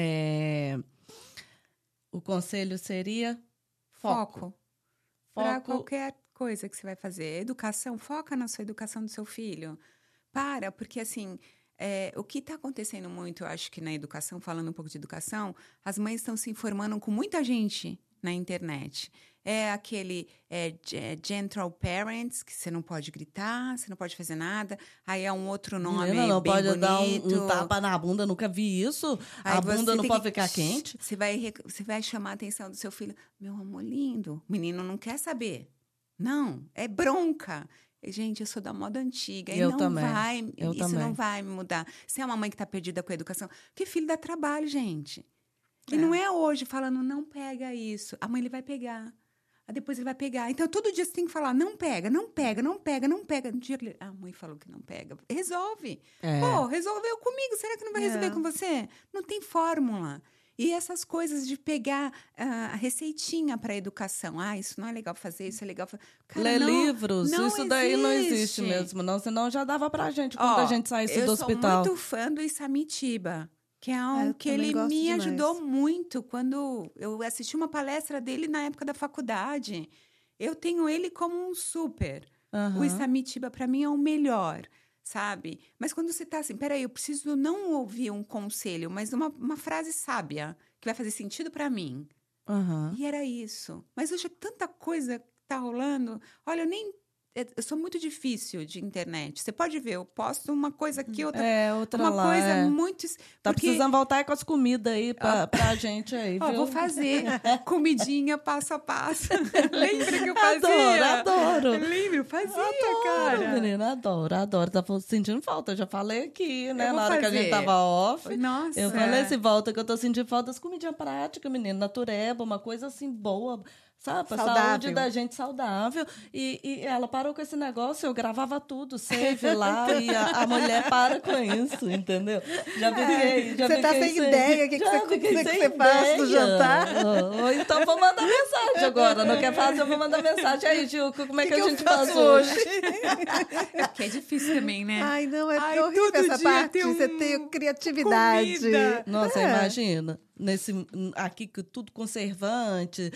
o conselho seria foco. Para qualquer coisa que você vai fazer. Educação, foca na sua educação do seu filho. Porque assim, o que está acontecendo muito, eu acho que na educação, falando um pouco de educação, as mães estão se informando com muita gente na internet. É aquele gentle parents, que você não pode gritar, você não pode fazer nada. Aí é um outro nome não bem pode bonito. Dar um tapa na bunda, nunca vi isso. Aí a bunda não pode ficar quente. Você vai chamar a atenção do seu filho. Meu amor lindo, o menino não quer saber. Não, é bronca. Gente, eu sou da moda antiga. Isso não vai me mudar. Você é uma mãe que está perdida com a educação. Porque filho dá trabalho, gente. E não é hoje falando, não pega isso. Amanhã ele vai pegar. Aí depois ele vai pegar. Então, todo dia você tem que falar, não pega. Um dia a mãe falou que não pega. Resolve. Pô, resolveu comigo. Será que não vai resolver com você? Não tem fórmula. E essas coisas de pegar a receitinha para a educação. Isso não é legal fazer, isso é legal fazer. Ler livros, isso daí não existe mesmo. Não, senão já dava pra gente quando a gente saísse do hospital. Eu sou muito fã do Isamitiba. Que é algo que ele me ajudou muito quando eu assisti uma palestra dele na época da faculdade. Eu tenho ele como um super. O Isamitiba, para mim, é o melhor, sabe? Mas quando você tá assim, peraí, eu preciso não ouvir um conselho, mas uma frase sábia que vai fazer sentido para mim. E era isso. Mas hoje é tanta coisa que tá rolando. Olha, eu sou muito difícil de internet. Você pode ver, eu posto uma coisa aqui, outra uma lá, coisa muito... Tá precisando voltar com as comidas aí pra gente aí, viu? Vou fazer comidinha passo a passo. Lembra que eu fazia? Adoro. Lembra? Eu fazia, cara. Menina, adoro. Tá sentindo falta. Eu já falei aqui, né? Na hora que a gente tava off. Nossa. Eu falei se volta que eu tô sentindo falta das comidinhas práticas, menina. Natureba, uma coisa assim boa... Sabe, a saúde da gente saudável. E ela parou com esse negócio, eu gravava tudo, save lá, e a mulher para com isso, entendeu? Já fiquei Você tá sem ideia, o que você faz no jantar? Ou então vou mandar mensagem agora, não quer fazer, eu vou mandar mensagem. Aí, Gil, como é que a gente faz hoje? Porque é difícil também, né? Ai, não, é horrível essa parte, você tem criatividade. Comida. Nossa, imagina. Aqui tudo conservante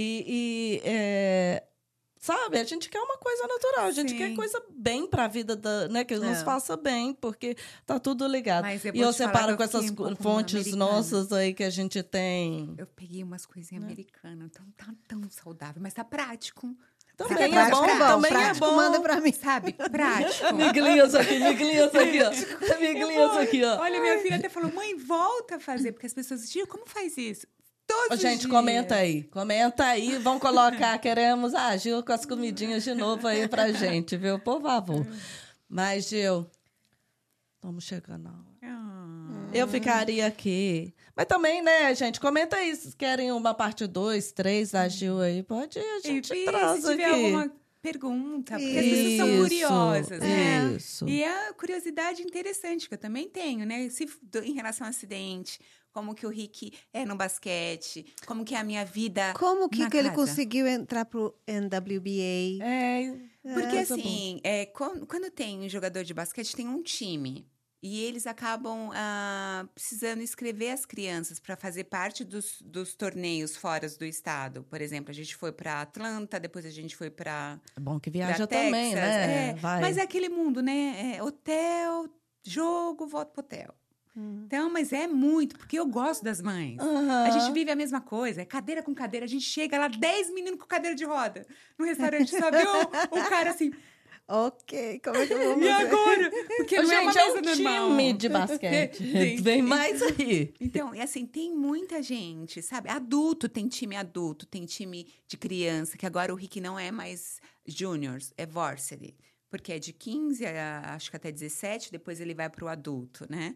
sabe, a gente quer uma coisa natural, a gente quer coisa bem pra vida né, que nos faça bem, porque tá tudo ligado. E eu separo com essas fontes nossas aí que a gente tem. Eu peguei umas coisinhas americanas, então tá tão saudável, mas tá prático. Também é bom, também é bom. Manda pra mim. Sabe, prático. Miglinhas aqui, ó. Miglinhas aqui, ó. Olha, minha filha até falou, mãe, volta a fazer, porque as pessoas diziam, como faz isso? Todos gente, os dias. Comenta aí, vão colocar, queremos a Gil com as comidinhas de novo aí pra gente, viu? Por favor. Mas, Gil, estamos chegando na hora. Eu ficaria aqui. Mas também, né, gente, comenta aí se querem uma parte 2, 3 da Gil aí. Pode ir, a gente traz se tiver aqui. Alguma pergunta, porque as pessoas são curiosas, né? Isso. E a curiosidade interessante, que eu também tenho, né? Em relação ao acidente, como que o Rick é no basquete, como que é a minha vida Como que na ele casa. conseguiu entrar pro NWBA? Porque assim, quando tem um jogador de basquete, tem um time. E eles acabam precisando inscrever as crianças para fazer parte dos torneios fora do estado. Por exemplo, a gente foi para Atlanta, depois a gente foi para É bom que viaja Texas, também, né? Vai. Mas é aquele mundo, né? Hotel, jogo, volta pro hotel. Então, mas é muito, porque eu gosto das mães. A gente vive a mesma coisa, é cadeira com cadeira. A gente chega lá, 10 meninos com cadeira de roda. No restaurante, só viu o cara assim... Ok, como é que eu vou fazer? E agora? Porque não é uma Gente, mesa normal. time de basquete. Vem mais aí. Então, é assim, tem muita gente, sabe? Adulto, tem time de criança, que agora o Rick não é mais juniors, é varsity. Porque é de 15, acho que até 17, depois ele vai para o adulto, né?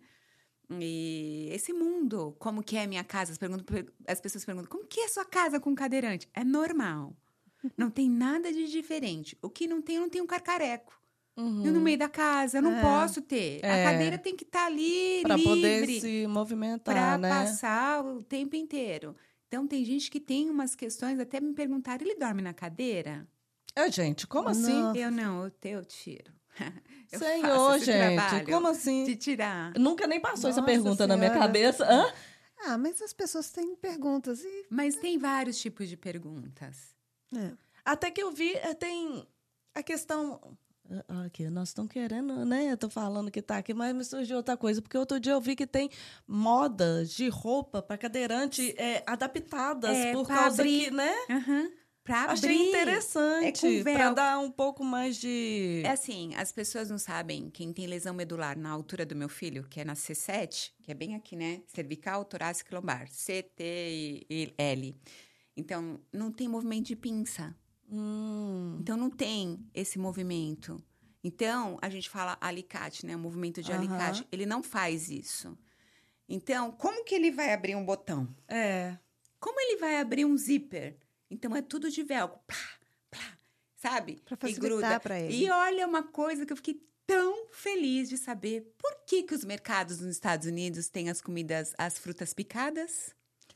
E esse mundo, como que é a minha casa? As pessoas perguntam, como que é a sua casa com cadeirante? É normal. Não tem nada de diferente. O que não tem, eu não tenho um carcareco. Eu no meio da casa, eu não posso ter. A cadeira tem que estar ali, pra livre. Para poder se movimentar, pra né? passar o tempo inteiro. Então, tem gente que tem umas questões, até me perguntaram, ele dorme na cadeira? Gente, como assim? Eu tiro. Eu Senhor, faço esse gente, trabalho como assim? de tirar. Nunca nem passou essa Nossa pergunta na minha Senhora. cabeça. Hã? Mas as pessoas têm perguntas. Mas tem vários tipos de perguntas. Até que eu vi, tem a questão... Aqui, nós estamos querendo, né? Eu tô falando que tá aqui, mas me surgiu outra coisa. Porque outro dia eu vi que tem modas de roupa para cadeirante adaptadas por causa que, né? Pra abrir. Achei interessante. Para dar um pouco mais de... É assim, as pessoas não sabem, quem tem lesão medular na altura do meu filho, que é na C7, que é bem aqui, né? Cervical, torácica e lombar. C, T e L. Então, não tem movimento de pinça. Então, não tem esse movimento. Então, a gente fala alicate, né? O movimento de alicate. Ele não faz isso. Então, como que ele vai abrir um botão? Como ele vai abrir um zíper? Então, é tudo de velcro. Plá, plá, sabe? Para facilitar para ele. E olha uma coisa que eu fiquei tão feliz de saber. Por que os mercados nos Estados Unidos têm as frutas picadas?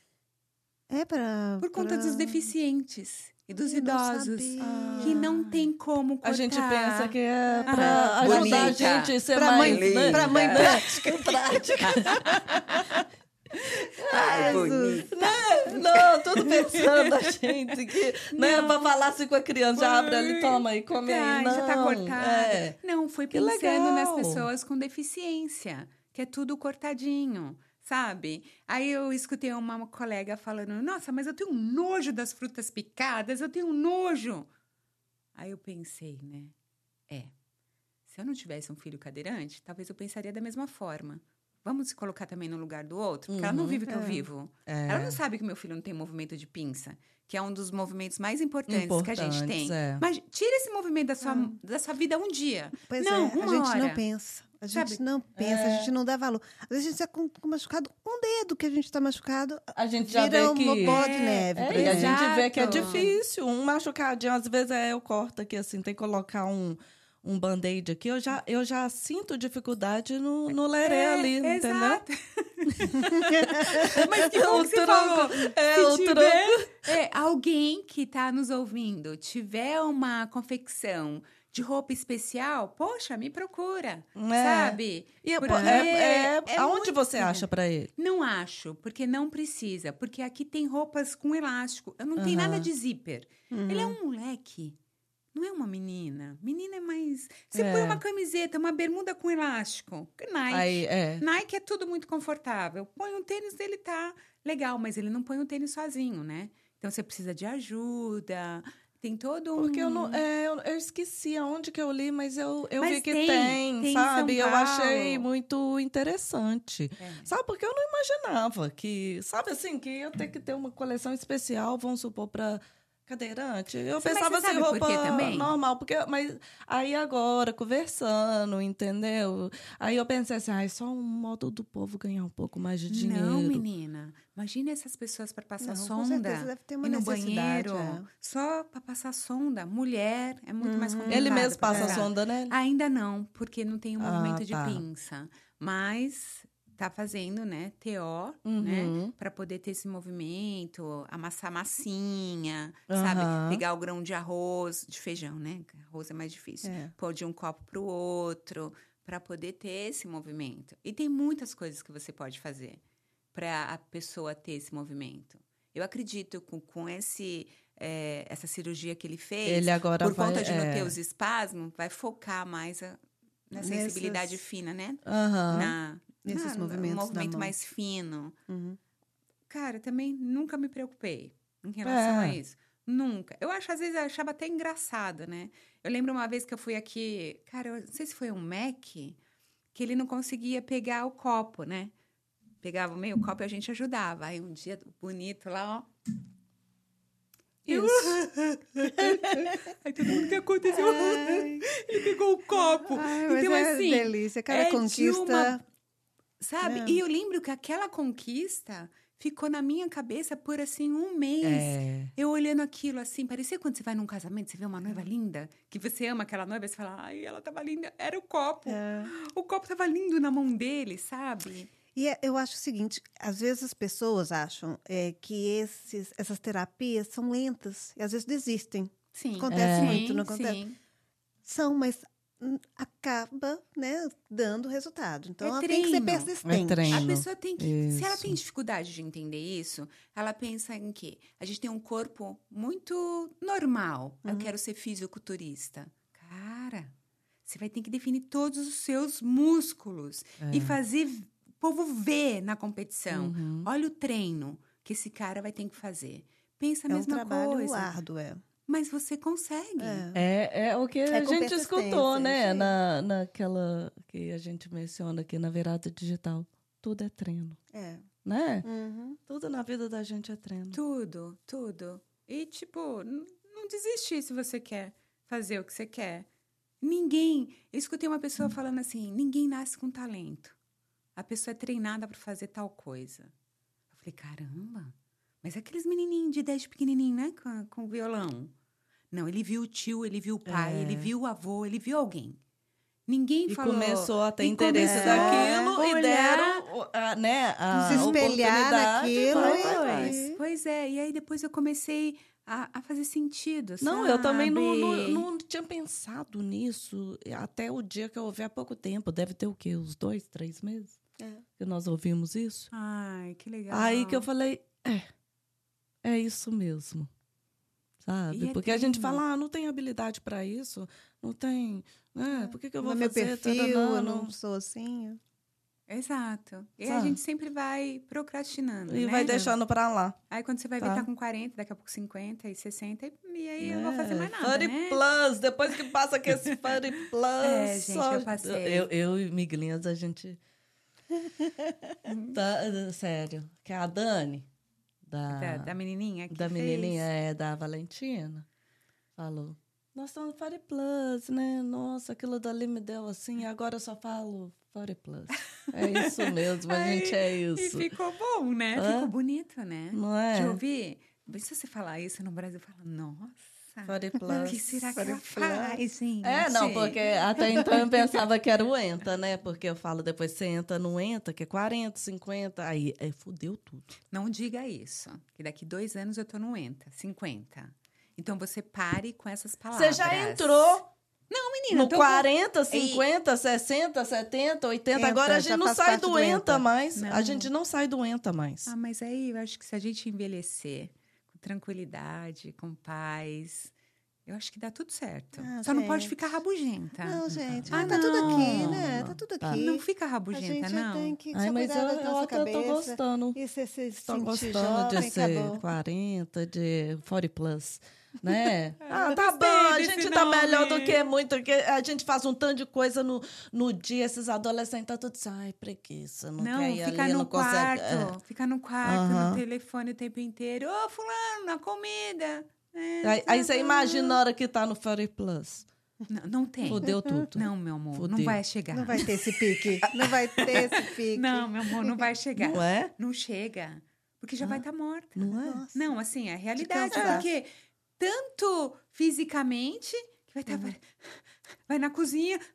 Por conta dos deficientes e dos idosos que não tem como cortar. A gente pensa que é para ajudar a gente a ser mais... Para mãe prática. Bonita. Não, tudo pensando a gente que, né, para falar assim com a criança, já abre ali, toma aí, come aí. Não, já tá cortado. Não, foi pensando nas legal. pessoas com deficiência, que é tudo cortadinho. Sabe? Aí eu escutei uma colega falando, nossa, mas eu tenho um nojo das frutas picadas, eu tenho um nojo. Aí eu pensei, né? Se eu não tivesse um filho cadeirante, talvez eu pensaria da mesma forma. Vamos se colocar também no lugar do outro? Porque ela não vive o que eu vivo. Ela não sabe que meu filho não tem movimento de pinça, que é um dos movimentos mais importantes que a gente tem. Mas tira esse movimento da sua vida um dia. Pois não, a gente não pensa. A gente não dá valor. Às vezes a gente está com machucado um dedo que a gente está machucado. A gente já vê que... uma bola de neve. E a gente vê que é difícil. Um machucadinho, às vezes eu corto aqui assim, tem que colocar um band-aid aqui. Eu já sinto dificuldade no leré ali, entendeu? Mas que bom que você falou. Se tiver alguém que está nos ouvindo, tiver uma confecção de roupa especial, poxa, me procura, sabe? Aonde você acha para ele? Não acho, porque não precisa. Porque aqui tem roupas com elástico. Eu não tenho nada de zíper. Ele é um moleque. Não é uma menina. Menina é mais... Você põe uma camiseta, uma bermuda com elástico. Nike. Nike é tudo muito confortável. Põe um tênis, ele tá legal. Mas ele não põe um tênis sozinho, né? Então, você precisa de ajuda... Tem todo um... Porque eu esqueci aonde que eu li, mas eu vi que tem, sabe? Eu achei muito interessante. Sabe, porque eu não imaginava que... Sabe assim, que ia ter que ter uma coleção especial, vamos supor, para cadeirante. Eu pensava assim, roupa normal. Mas aí agora, conversando, entendeu? Aí eu pensei assim, só um modo do povo ganhar um pouco mais de dinheiro. Não, menina. Imagina essas pessoas para passar sonda. Com certeza deve ter uma e no banheiro. Só para passar sonda. Mulher é muito mais complicado. Ele mesmo passa sonda, né? Ainda não, porque não tem o movimento de pinça. Mas tá fazendo, né, TO, né, para poder ter esse movimento, amassar massinha, sabe? Pegar o grão de arroz, de feijão, né? Arroz é mais difícil. Pôr de um copo pro outro, para poder ter esse movimento. E tem muitas coisas que você pode fazer para a pessoa ter esse movimento. Eu acredito com essa cirurgia que ele fez, ele agora por conta de não ter os espasmos, vai focar mais na sensibilidade fina, né? Nesses movimentos, um movimento mais fino. Cara, também nunca me preocupei em relação a isso. Nunca. Às vezes, eu achava até engraçado, né? Eu lembro uma vez que eu fui aqui... Cara, eu não sei se foi um Mac, que ele não conseguia pegar o copo, né? Pegava o meio copo e a gente ajudava. Aí, um dia bonito lá, ó... Isso. Aí todo mundo, o que aconteceu? Ele pegou o copo. Então, assim... delícia. Cada conquista... Sabe? E eu lembro que aquela conquista ficou na minha cabeça por, assim, um mês. Eu olhando aquilo, assim, parecia quando você vai num casamento, você vê uma noiva linda, que você ama aquela noiva, você fala, ai, ela tava linda. Era o copo. O copo tava lindo na mão dele, sabe? E eu acho o seguinte, às vezes as pessoas acham que essas terapias são lentas e às vezes desistem. Sim. Acontece muito, não acontece? Sim. São, mas acaba, né, dando resultado. Então, ela treino. tem que ser persistente. A pessoa tem que... Se ela tem dificuldade de entender isso, ela pensa em quê? A gente tem um corpo muito normal. Eu quero ser fisiculturista. Cara, você vai ter que definir todos os seus músculos e fazer o povo ver na competição. Olha o treino que esse cara vai ter que fazer. Pensa a mesma coisa. É um trabalho árduo, Mas você consegue. É o que a gente escutou, né? Naquela que a gente menciona aqui na virada digital. Tudo é treino. Né? Tudo na vida da gente é treino. Tudo, tudo. E, tipo, não desiste se você quer fazer o que você quer. Eu escutei uma pessoa falando assim, ninguém nasce com talento. A pessoa é treinada para fazer tal coisa. Eu falei, caramba... Mas aqueles menininhos de 10 pequenininho, né? Com violão. Não, ele viu o tio, ele viu o pai, ele viu o avô, ele viu alguém. Ninguém falou... E começou a ter interesse daquilo e deram se espelhar naquilo. Pois é, e aí depois eu comecei a fazer sentido, sabe? Não, eu também não tinha pensado nisso até o dia que eu ouvi há pouco tempo. Deve ter o quê? Uns 2, 3 meses? Que nós ouvimos isso. Ai, que legal. Aí que eu falei... É isso mesmo, sabe? Porque a gente fala, não tem habilidade para isso, não tem, né? Por que eu vou fazer? Meu perfil, eu não sou assim. Exato. E a gente sempre vai procrastinando, e né? vai deixando para lá. Aí quando você vai ver, tá com 40, daqui a pouco 50 e 60, e aí eu não vou fazer mais nada, Funny né? Plus, depois que passa aqui esse Funny Plus. Gente, eu passei. Eu e Miguelinhas, a gente... sério, que é a Dani... Da menininha que da menininha, da Valentina, falou, nós estamos no Funny Plus, né? Nossa, aquilo dali me deu assim, agora eu só falo Funny Plus. É isso mesmo, a gente é isso. E ficou bom, né? Ficou bonito, né? Não é? De ouvir. Se você falar isso no Brasil, fala, nossa, Funny Plus. o que será que ela faz, gente? Não, porque até então eu pensava que era o ENTA, né? Porque eu falo, depois você entra no ENTA, que é 40, 50, aí fudeu tudo. Não diga isso, que daqui 2 anos eu tô no ENTA, 50. Então você pare com essas palavras. Você já entrou? Não, menina. No 40, 50, 60, 70, 80. Agora a gente não sai do ENTA mais. A gente não sai do ENTA mais. Ah, mas aí eu acho que se a gente envelhecer com tranquilidade, com paz, eu acho que dá tudo certo. Só não pode ficar rabugenta. Não, gente. Tá tudo aqui, né? Tá tudo aqui. Não fica rabugenta, não. A gente tem que mas cuidar da nossa cabeça. Eu tô gostando. E você se Tô sentir gostando jovem, de ser acabou. 40, de 40 plus. Né? Tá gostei bom, a desse gente tá nome. melhor do que muito, porque a gente faz um tanto de coisa no dia, esses adolescentes tá tudo assim, ai, preguiça, não quer ir fica ali, no não consegue. quarto, fica no quarto, no telefone o tempo inteiro. Ô, fulano, na comida. Aí você imagina na hora que tá no 40 plus. Não tem. Fudeu tudo. Não, meu amor, Fudeu. não vai chegar. Não vai ter esse pique. Não vai ter esse pique. Não, meu amor, não vai chegar. Não é? Não chega. Porque já vai estar morta. Não é? Nossa. Não, assim, é a realidade. cansar. Porque tanto fisicamente, que vai estar... Vai na cozinha,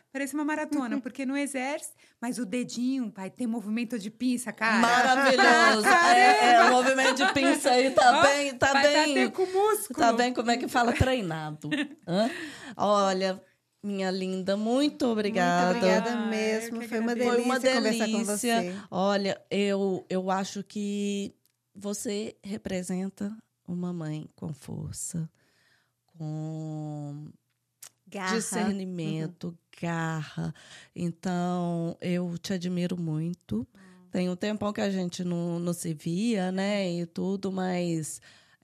Parece uma maratona, porque no exército... Mas o dedinho vai ter movimento de pinça, cara. Maravilhoso. O movimento de pinça aí tá bem... Vai bater com músculo. Tá bem, como é que fala? Treinado. Olha... Minha linda, muito obrigada. Muito obrigada mesmo. Foi uma delícia conversar com você. Olha, eu acho que você representa uma mãe com força, com garra. Discernimento, garra. Então, eu te admiro muito. Tem um tempão que a gente não se via, né? E tudo, mas...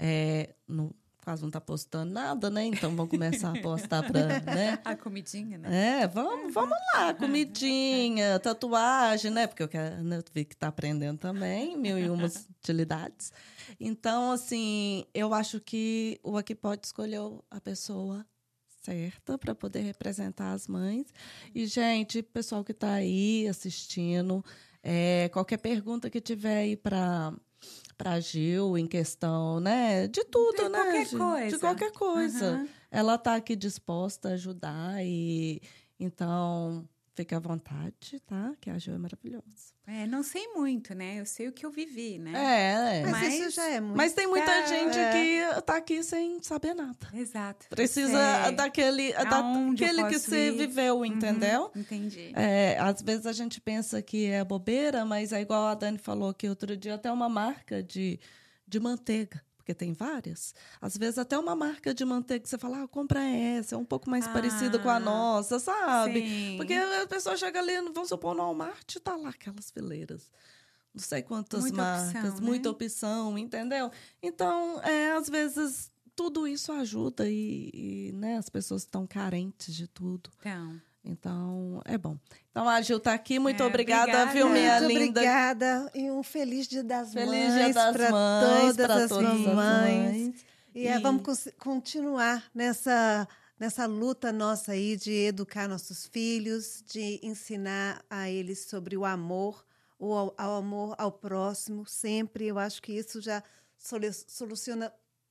quase não tá postando nada, né? Então vamos começar a postar né? A comidinha, né? Vamos lá, comidinha, tatuagem, né? Porque eu vi que tá aprendendo também, 1001 utilidades. Então, assim, eu acho que o Aqui Pode escolheu a pessoa certa para poder representar as mães. E, gente, pessoal que tá aí assistindo, qualquer pergunta que tiver aí para Gil em questão, né? De tudo, né? De qualquer coisa. Ela tá aqui disposta a ajudar e então fica à vontade, tá? Que a Gil é maravilhosa. Não sei muito, né? Eu sei o que eu vivi, né? Mas isso já é muito. Mas tem muita gente que tá aqui sem saber nada. Exato. Precisa daquele que você viveu, entendeu? Entendi. Às vezes a gente pensa que é bobeira, mas é igual a Dani falou que outro dia, até uma marca de manteiga, porque tem várias. Às vezes até uma marca de manteiga que você fala, compra essa, é um pouco mais parecida com a nossa, sabe? Sim. Porque a pessoa chega ali, vamos supor, no Walmart, tá lá aquelas fileiras. Não sei quantas marcas, muita opção, entendeu? Então, às vezes, tudo isso ajuda e né, as pessoas estão carentes de tudo. Então, é bom. Então, a Gil tá aqui. Muito obrigada, viu, minha linda? Muito obrigada. E um feliz Dia das Mães. Feliz Dia das Mães para todas as mães. E vamos continuar nessa luta nossa aí de educar nossos filhos, de ensinar a eles sobre o amor, ao amor ao próximo, sempre. Eu acho que isso já soluciona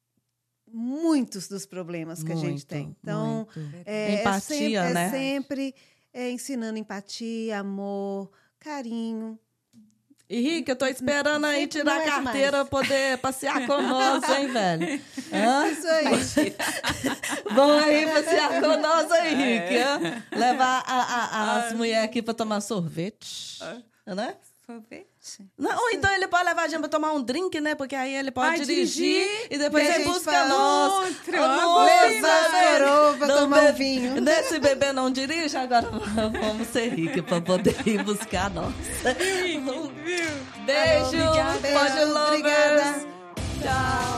muitos dos problemas que a gente tem. Então, empatia, né? Sempre ensinando empatia, amor, carinho. E, Rick, eu tô esperando aí tirar a carteira pra poder passear com nós, hein, velho? Isso aí. Vamos aí passear com nós aí, Rick. Levar as mulheres aqui pra tomar sorvete, né? Sorvete? Não, ou então ele pode levar a gente pra tomar um drink, né? Porque aí ele pode dirigir e depois ele busca nós. Levar pra tomar um vinho. Se bebê não dirige, agora vamos ser ricos pra poder ir buscar nós. Beijo, pode lovers. Obrigada. Tchau.